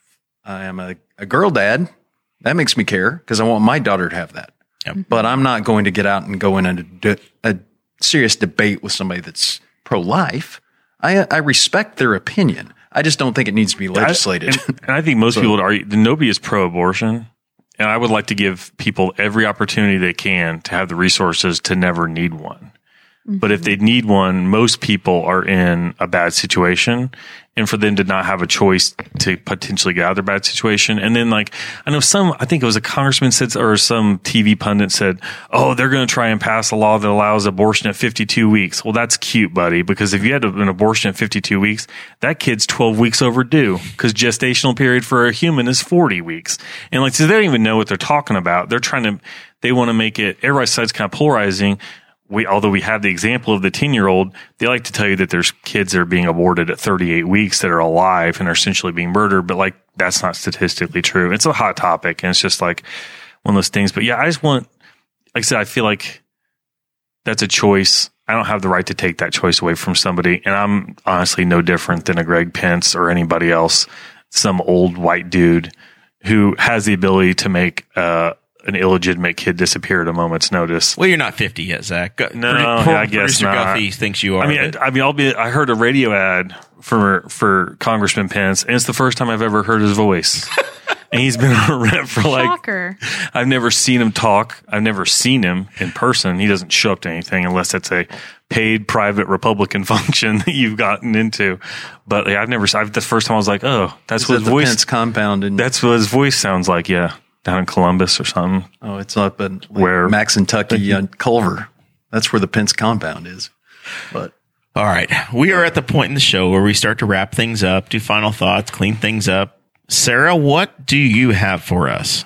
I am a, a girl dad. That makes me care because I want my daughter to have that. Yep. But I'm not going to get out and go in a, de- a serious debate with somebody that's pro-life. I, I respect their opinion. I just don't think it needs to be legislated. I, and, and I think most people would argue that nobody is pro-abortion. And I would like to give people every opportunity they can to have the resources to never need one. Mm-hmm. But if they need one, most people are in a bad situation. And for them to not have a choice to potentially get out of their bad situation. And then like, I know some, I think it was a congressman said, or some T V pundit said, oh, they're going to try and pass a law that allows abortion at fifty-two weeks. Well, that's cute, buddy, because if you had an abortion at fifty-two weeks, that kid's twelve weeks overdue because gestational period for a human is forty weeks. And like, so they don't even know what they're talking about. They're trying to, they want to make it, everybody's side's kind of polarizing. We, although we have the example of the ten year old, they like to tell you that there's kids that are being aborted at thirty-eight weeks that are alive and are essentially being murdered. But like, that's not statistically true. It's a hot topic and it's just like one of those things. But yeah, I just want, like I said, I feel like that's a choice. I don't have the right to take that choice away from somebody. And I'm honestly no different than a Greg Pence or anybody else, some old white dude who has the ability to make, uh, an illegitimate kid disappear at a moment's notice. Well, you're not fifty yet, Zach. Go, No, Produ- yeah, I guess Producer not. Guffey thinks you are. I mean, I, I mean, I'll be. I heard a radio ad for for Congressman Pence, and it's the first time I've ever heard his voice. And he's been on a rep for like. Shocker. I've never seen him talk. I've never seen him in person. He doesn't show up to anything unless it's a paid private Republican function that you've gotten into. But like, I've never. I've, the first time I was like, oh, that's Is what that his the voice. Pence compound? In, That's what his voice sounds like. Yeah, down in Columbus or something. oh, it's up in like Where- Maxentucky and Culver. That's where the Pence compound is. But All right. We are at the point in the show where we start to wrap things up, do final thoughts, clean things up. Sarah, what do you have for us?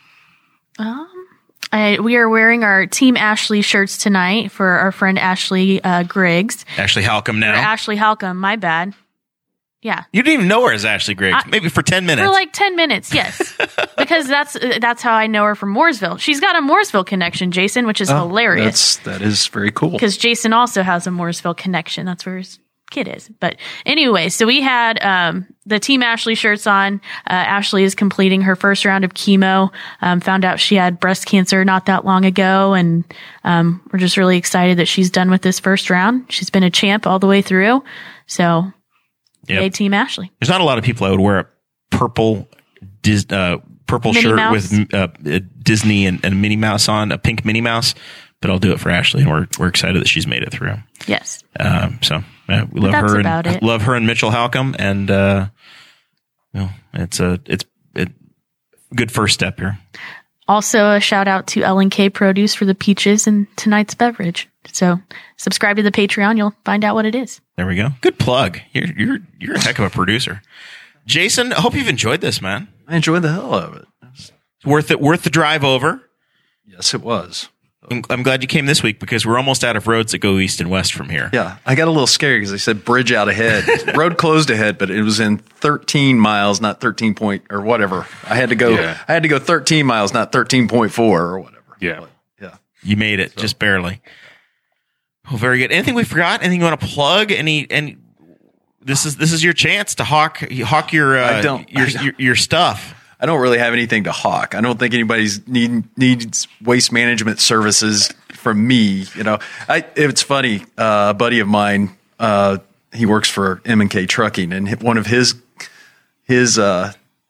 Um, I, we are wearing our Team Ashley shirts tonight for our friend Ashley uh, Griggs. Ashley Halcomb Or now. Ashley Halcomb, my bad. Yeah. You didn't even know her as Ashley Griggs. I- Maybe for ten minutes. For like ten minutes, yes. Because that's that's how I know her from Mooresville. She's got a Mooresville connection, Jason, which is hilarious. That's, that is very cool. Because Jason also has a Mooresville connection. That's where his kid is. But anyway, so we had um, the Team Ashley shirts on. Uh, Ashley is completing her first round of chemo. Um, found out she had breast cancer not that long ago. And um, we're just really excited that she's done with this first round. She's been a champ all the way through. So, Yep. yay, Team Ashley. There's not a lot of people I would wear a purple Dis, uh, purple Minnie shirt Mouse? with uh, Disney and, and Minnie Mouse on, a pink Minnie Mouse. But I'll do it for Ashley, and we're we're excited that she's made it through. Yes. Um, so uh, we love that's her about and it. love her and Mitchell Halcomb, and uh, you know, it's a it's a good first step here. Also, a shout out to L and K Produce for the peaches and tonight's beverage. So, subscribe to the Patreon. You'll find out what it is. There we go. Good plug. You're you're you're a heck of a producer, Jason. I hope you've enjoyed this, man. I enjoyed the hell out of it. Worth it. Worth the drive over. Yes, it was. I'm, I'm glad you came this week because we're almost out of roads that go east and west from here. Yeah, I got a little scared because they said bridge out ahead, road closed ahead, but it was in thirteen miles, not thirteen point or whatever. I had to go. Yeah. I had to go thirteen miles, not thirteen point four or whatever. Yeah. But, yeah. You made it, so. Just barely. Well, very good. Anything we forgot? Anything you want to plug? Any? Any? This is this is your chance to hawk hawk your uh, I don't, your, I don't. your your stuff. I don't really have anything to hawk. I don't think anybody's need needs waste management services from me. You know, I, it's funny. Uh, a buddy of mine, uh, he works for M and K Trucking, and one of his his uh,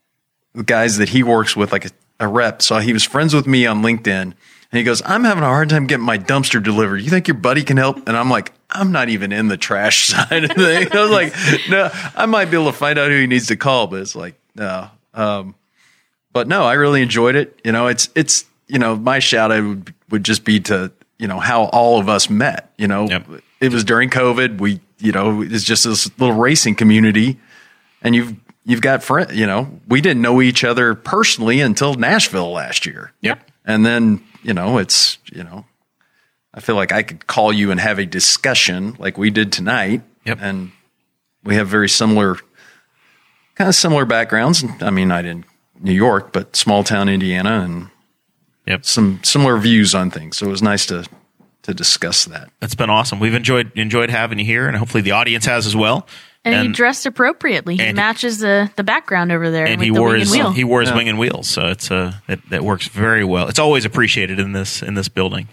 guys that he works with, like a, a rep, so he was friends with me on LinkedIn, and he goes, "I'm having a hard time getting my dumpster delivered. You think your buddy can help?" And I'm like, "I'm not even in the trash side of things." I was like, "No, I might be able to find out who he needs to call," but it's like, no. Um, But no, I really enjoyed it. You know, it's, it's, you know, my shout out would, would just be to, you know, how all of us met, you know, Yep. It was during COVID. We, you know, it's just this little racing community, and you've, you've got friends, you know, we didn't know each other personally until Nashville last year. Yep. And then, you know, it's, you know, I feel like I could call you and have a discussion like we did tonight. Yep. And we have very similar, kind of similar backgrounds. I mean, I didn't, New York, but small town Indiana, and Yep. some similar views on things. So it was nice to to discuss that. That's been awesome. We've enjoyed enjoyed having you here, and hopefully the audience has as well. And, he dressed appropriately. He and- matches the, the background over there. and with he the wore wing his and wheel. he wore his Yeah. wing and wheels, so it's uh it, that works very well. It's always appreciated in this in this building.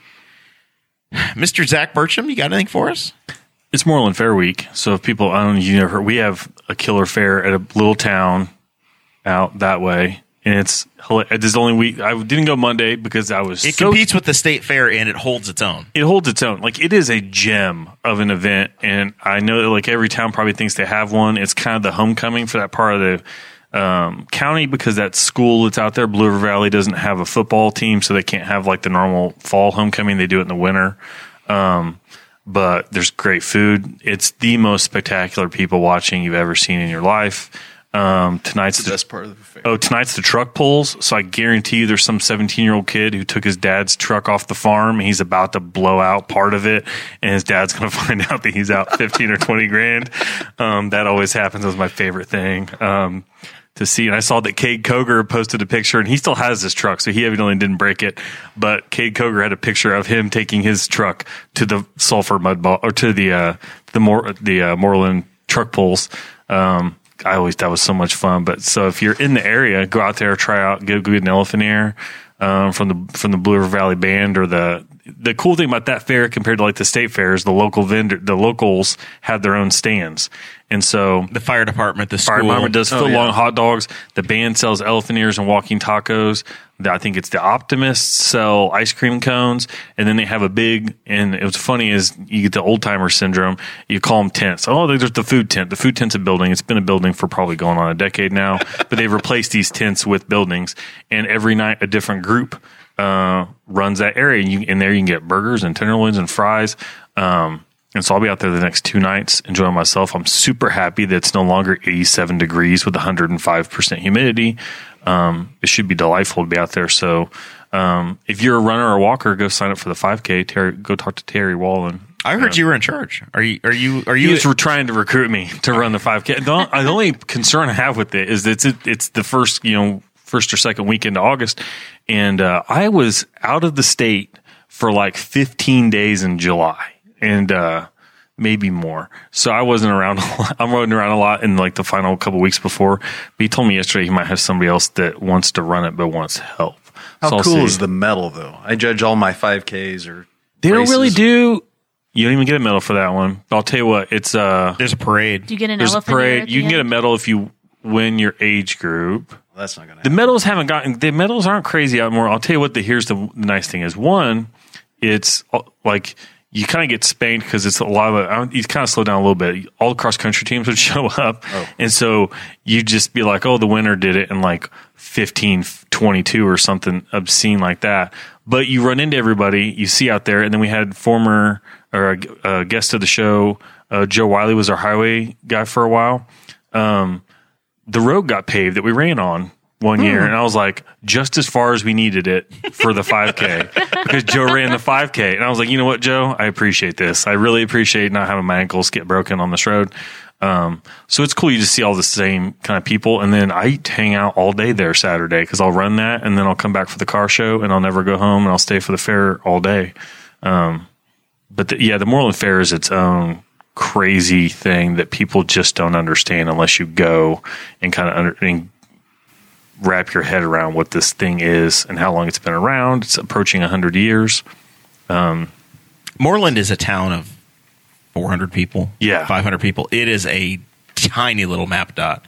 Mister Zach Burcham, you got anything for us? It's Moreland Fair Week, so if people, I don't know if you never heard, we have a killer fair at a little town out that way. And it's this is the only week I didn't go Monday because I was. It so, competes with the state fair and it holds its own. It holds its own. Like it is a gem of an event, and I know that like every town probably thinks they have one. It's kind of the homecoming for that part of the um, county because that school that's out there, Blue River Valley, doesn't have a football team, so they can't have like the normal fall homecoming. They do it in the winter. Um, but there's great food. It's the most spectacular people watching you've ever seen in your life. Um, tonight's The the, best part of the fair. oh, tonight's the truck pulls. So I guarantee you there's some seventeen year old kid who took his dad's truck off the farm and he's about to blow out part of it. And his dad's going to find out that he's out fifteen or twenty grand. Um, that always happens. That was my favorite thing. Um, to see. And I saw that Cade Coger posted a picture, and he still has his truck, so he evidently didn't break it. But Cade Coger had a picture of him taking his truck to the Sulphur Mud Ball, or to the uh, the Mor- the uh, Moreland truck pulls. Um, I always that was so much fun. But so if you're in the area, go out there, try out, go get an elephant ear um, from the from the Blue River Valley Band or the. The cool thing about that fair compared to like the state fairs, the local vendor, the locals have their own stands. And so The fire department, the fire school. department does Oh, foot long yeah. hot dogs. The band sells elephant ears and walking tacos. The- I think it's the Optimists sell ice cream cones. And then they have a big, and it was funny is you get the old timer syndrome. You call them tents. Oh, there's the food tent. The food tent's a building. It's been a building for probably going on a decade now, but they've replaced these tents with buildings, and every night a different group uh, runs that area. And you, in there you can get burgers and tenderloins and fries. Um, and so I'll be out there the next two nights enjoying myself. I'm super happy that it's no longer eighty-seven degrees with one hundred five percent humidity. Um, it should be delightful to be out there. So um, if you're a runner or a walker, go sign up for the five K. Terry, go talk to Terry Wallen. I heard you were in charge. Are you? Are you? Are He you? was trying to recruit me to run the five K. The, the only concern I have with it is that it's, it's the first, you know, first or second weekend of August. And uh, I was out of the state for like fifteen days in July and uh, maybe more. So I wasn't around a lot. I'm running around a lot in like the final couple weeks before. But he told me yesterday he might have somebody else that wants to run it but wants help. How So I'll cool see. is the medal, though? I judge all my five Ks or They don't races. really do. You don't even get a medal for that one. But I'll tell you what, it's uh, There's a parade. Do you get an there's a elephant ear parade. at You the can get a end? medal if you win your age group. That's not going to The happen. medals haven't gotten the medals aren't crazy out more. I'll tell you what. The here's the nice thing is one, it's uh, like you kind of get spanked because it's a lot of you kind of slow down a little bit. All cross country teams would show up, and so you just be like, oh, the winner did it in like fifteen twenty-two or something obscene like that. But you run into everybody you see out there, and then we had former or a, a guest of the show, uh, Joe Wiley was our highway guy for a while. Um, the road got paved that we ran on one year, and I was like, just as far as we needed it for the five K because Joe ran the five K, and I was like, you know what, Joe, I appreciate this. I really appreciate not having my ankles get broken on this road. Um, so it's cool you just see all the same kind of people, and then I hang out all day there Saturday because I'll run that, and then I'll come back for the car show, and I'll never go home, and I'll stay for the fair all day. Um, but the, yeah, the Moreland Fair is its own crazy thing that people just don't understand unless you go and kind of under, and wrap your head around what this thing is and how long it's been around. It's approaching one hundred years. Um, Moreland is a town of four hundred people, Yeah. five hundred people. It is a tiny little map dot.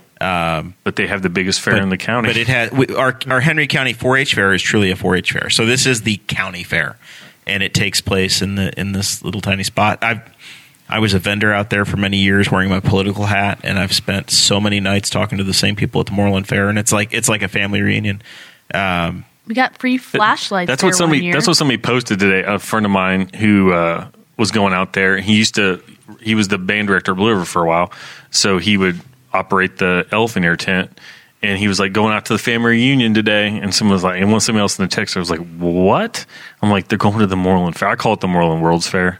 Um, but they have the biggest fair in the county. But it has we, our our Henry County four H fair is truly a four H fair. So this is the county fair, and it takes place in the in this little tiny spot. I've I was a vendor out there for many years wearing my political hat, and I've spent so many nights talking to the same people at the Moreland Fair, and it's like it's like a family reunion. Um, We got free flashlights. That's there what somebody. One year. That's what somebody posted today. A friend of mine who uh, was going out there. He used to. He was the band director of Blue River for a while, so he would operate the Elephant Ear tent. And he was like going out to the family reunion today, and someone was like, and one somebody else in the text, I was like, "What?" I'm like, "They're going to the Moreland Fair." I call it the Moreland World's Fair,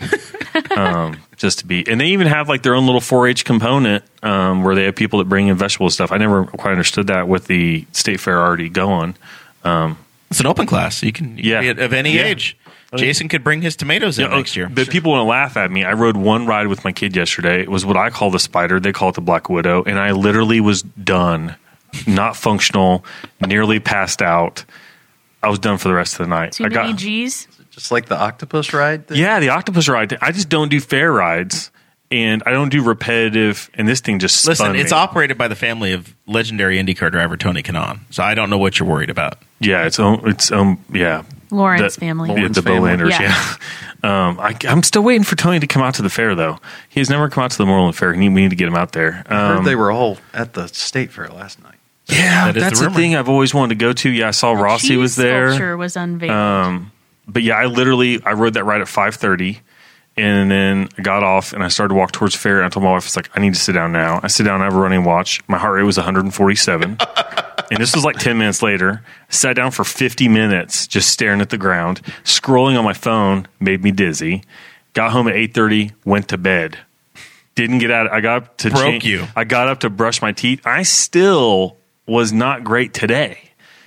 um, just to be. And they even have like their own little four H component um, where they have people that bring in vegetable stuff. I never quite understood that with the state fair already going. Um, it's an open class. You can, you Yeah. can be of any Yeah. age. Jason could bring his tomatoes in Yeah, next year. But people want to laugh at me. I rode one ride with my kid yesterday. It was what I call the Spider. They call it the Black Widow. And I literally was done, not functional, nearly passed out. I was done for the rest of the night. Too I many got, G's. Just like the octopus ride thing? yeah, the octopus ride. I just don't do fair rides. And I don't do repetitive. And this thing just spun Listen, it's me. operated by the family of legendary IndyCar driver Tony Kanaan. So I don't know what you're worried about. Yeah, it's own, it's own, yeah. Lawrence The- family. Yeah, Lawrence the family. Bowlanders, Yeah. yeah. um, I, I'm still waiting for Tony to come out to the fair, though. He has never come out to the Moreland Fair. We need, we need to get him out there. I heard Um, they were all at the state fair last night. yeah, That is that's the the, rumor. thing I've always wanted to go to. Yeah, I saw Rossi Cheese was there. Sculpture was unveiled. Um, but yeah, I literally I rode that ride at five thirty, and then I got off and I started to walk towards the fair. And I told my wife, "It's like I need to sit down now." I sit down, I have a running watch. My heart rate was one hundred forty-seven, and this was like ten minutes later. I sat down for fifty minutes, just staring at the ground, scrolling on my phone. Made me dizzy. Got home at eight thirty, went to bed. Didn't get out. I got up to Broke change- you. I got up to brush my teeth. I still was not great today.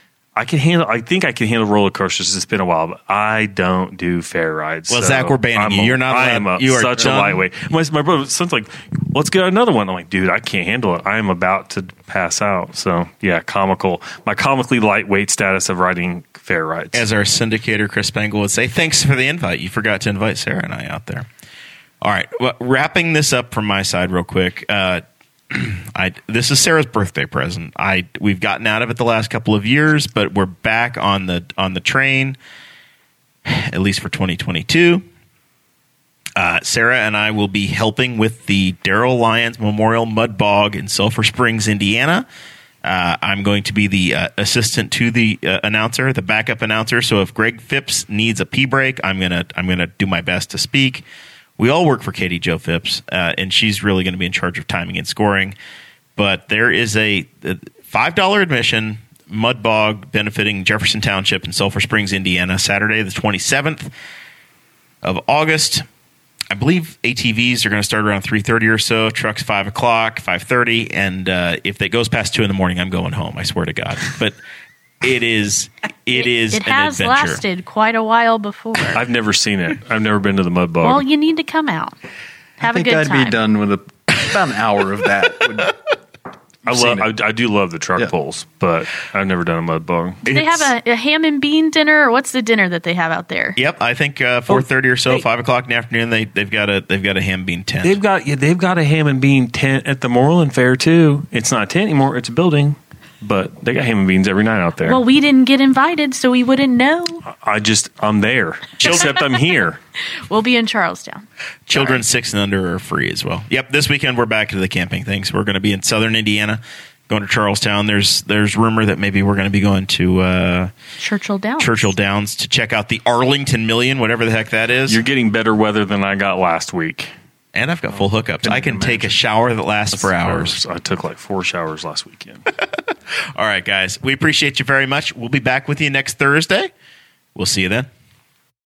I can handle. I think I can handle roller coasters. It's been a while, but I don't do fair rides. Well, so Zach, we're banning I'm you. a- You're not I allowed- am a, you are such done. a lightweight. My, my brother, son's like, "Let's get another one." I'm like, "Dude, I can't handle it. I am about to pass out." So yeah, comical. My comically lightweight status of riding fair rides. As our syndicator Chris Spangle would say, thanks for the invite. You forgot to invite Sarah and I out there. All right, well, wrapping this up from my side real quick. Uh, I this is Sarah's birthday present. I we've gotten out of it the last couple of years, but we're back on the on the train, at least for twenty twenty-two. Uh, Sarah and I will be helping with the Darrell Lyons Memorial Mud Bog in Sulphur Springs, Indiana. Uh, I'm going to be the uh, assistant to the uh, announcer, the backup announcer. So if Greg Phipps needs a pee break, I'm gonna I'm gonna do my best to speak. We all work for Katie Jo Phipps, uh, and she's really going to be in charge of timing and scoring. But there is a, a five dollars admission mud bog benefiting Jefferson Township in Sulphur Springs, Indiana, Saturday the twenty-seventh of August. I believe A T Vs are going to start around three thirty or so. Trucks five o'clock, five thirty, and uh, if it goes past two in the morning, I'm going home. I swear to God. But it is it is It an has adventure. lasted quite a while before. I've never seen it. I've never been to the mud bog. Well, you need to come out. Have I think a good I'd time. be done with a, about an hour of that. Would- I seen love. it. I, I do love the truck Yeah. pulls, but I've never done a mud bog. Do they have a, a ham and bean dinner, or what's the dinner that they have out there? Yep, I think uh, four thirty or so, hey. five o'clock in the afternoon. They they've got a they've got a ham bean tent. They've got yeah, they've got a ham and bean tent at the Moreland Fair too. It's not a tent anymore; it's a building, but they got ham and beans every night out there. Well, we didn't get invited, so we wouldn't know. I just I'm there, except I'm here. We'll be in Charlestown. Children six and under are free as well. Yep, this weekend we're back to the camping things. We're going to be in southern Indiana, going to Charlestown. There's there's rumor that maybe we're going to be going to uh, Churchill Downs. Churchill Downs to check out the Arlington Million, whatever the heck that is. You're getting better weather than I got last week. And I've got full hookups. Couldn't I can even take a imagine. shower that lasts for hours. I took like four showers last weekend. All right, guys. We appreciate you very much. We'll be back with you next Thursday. We'll see you then.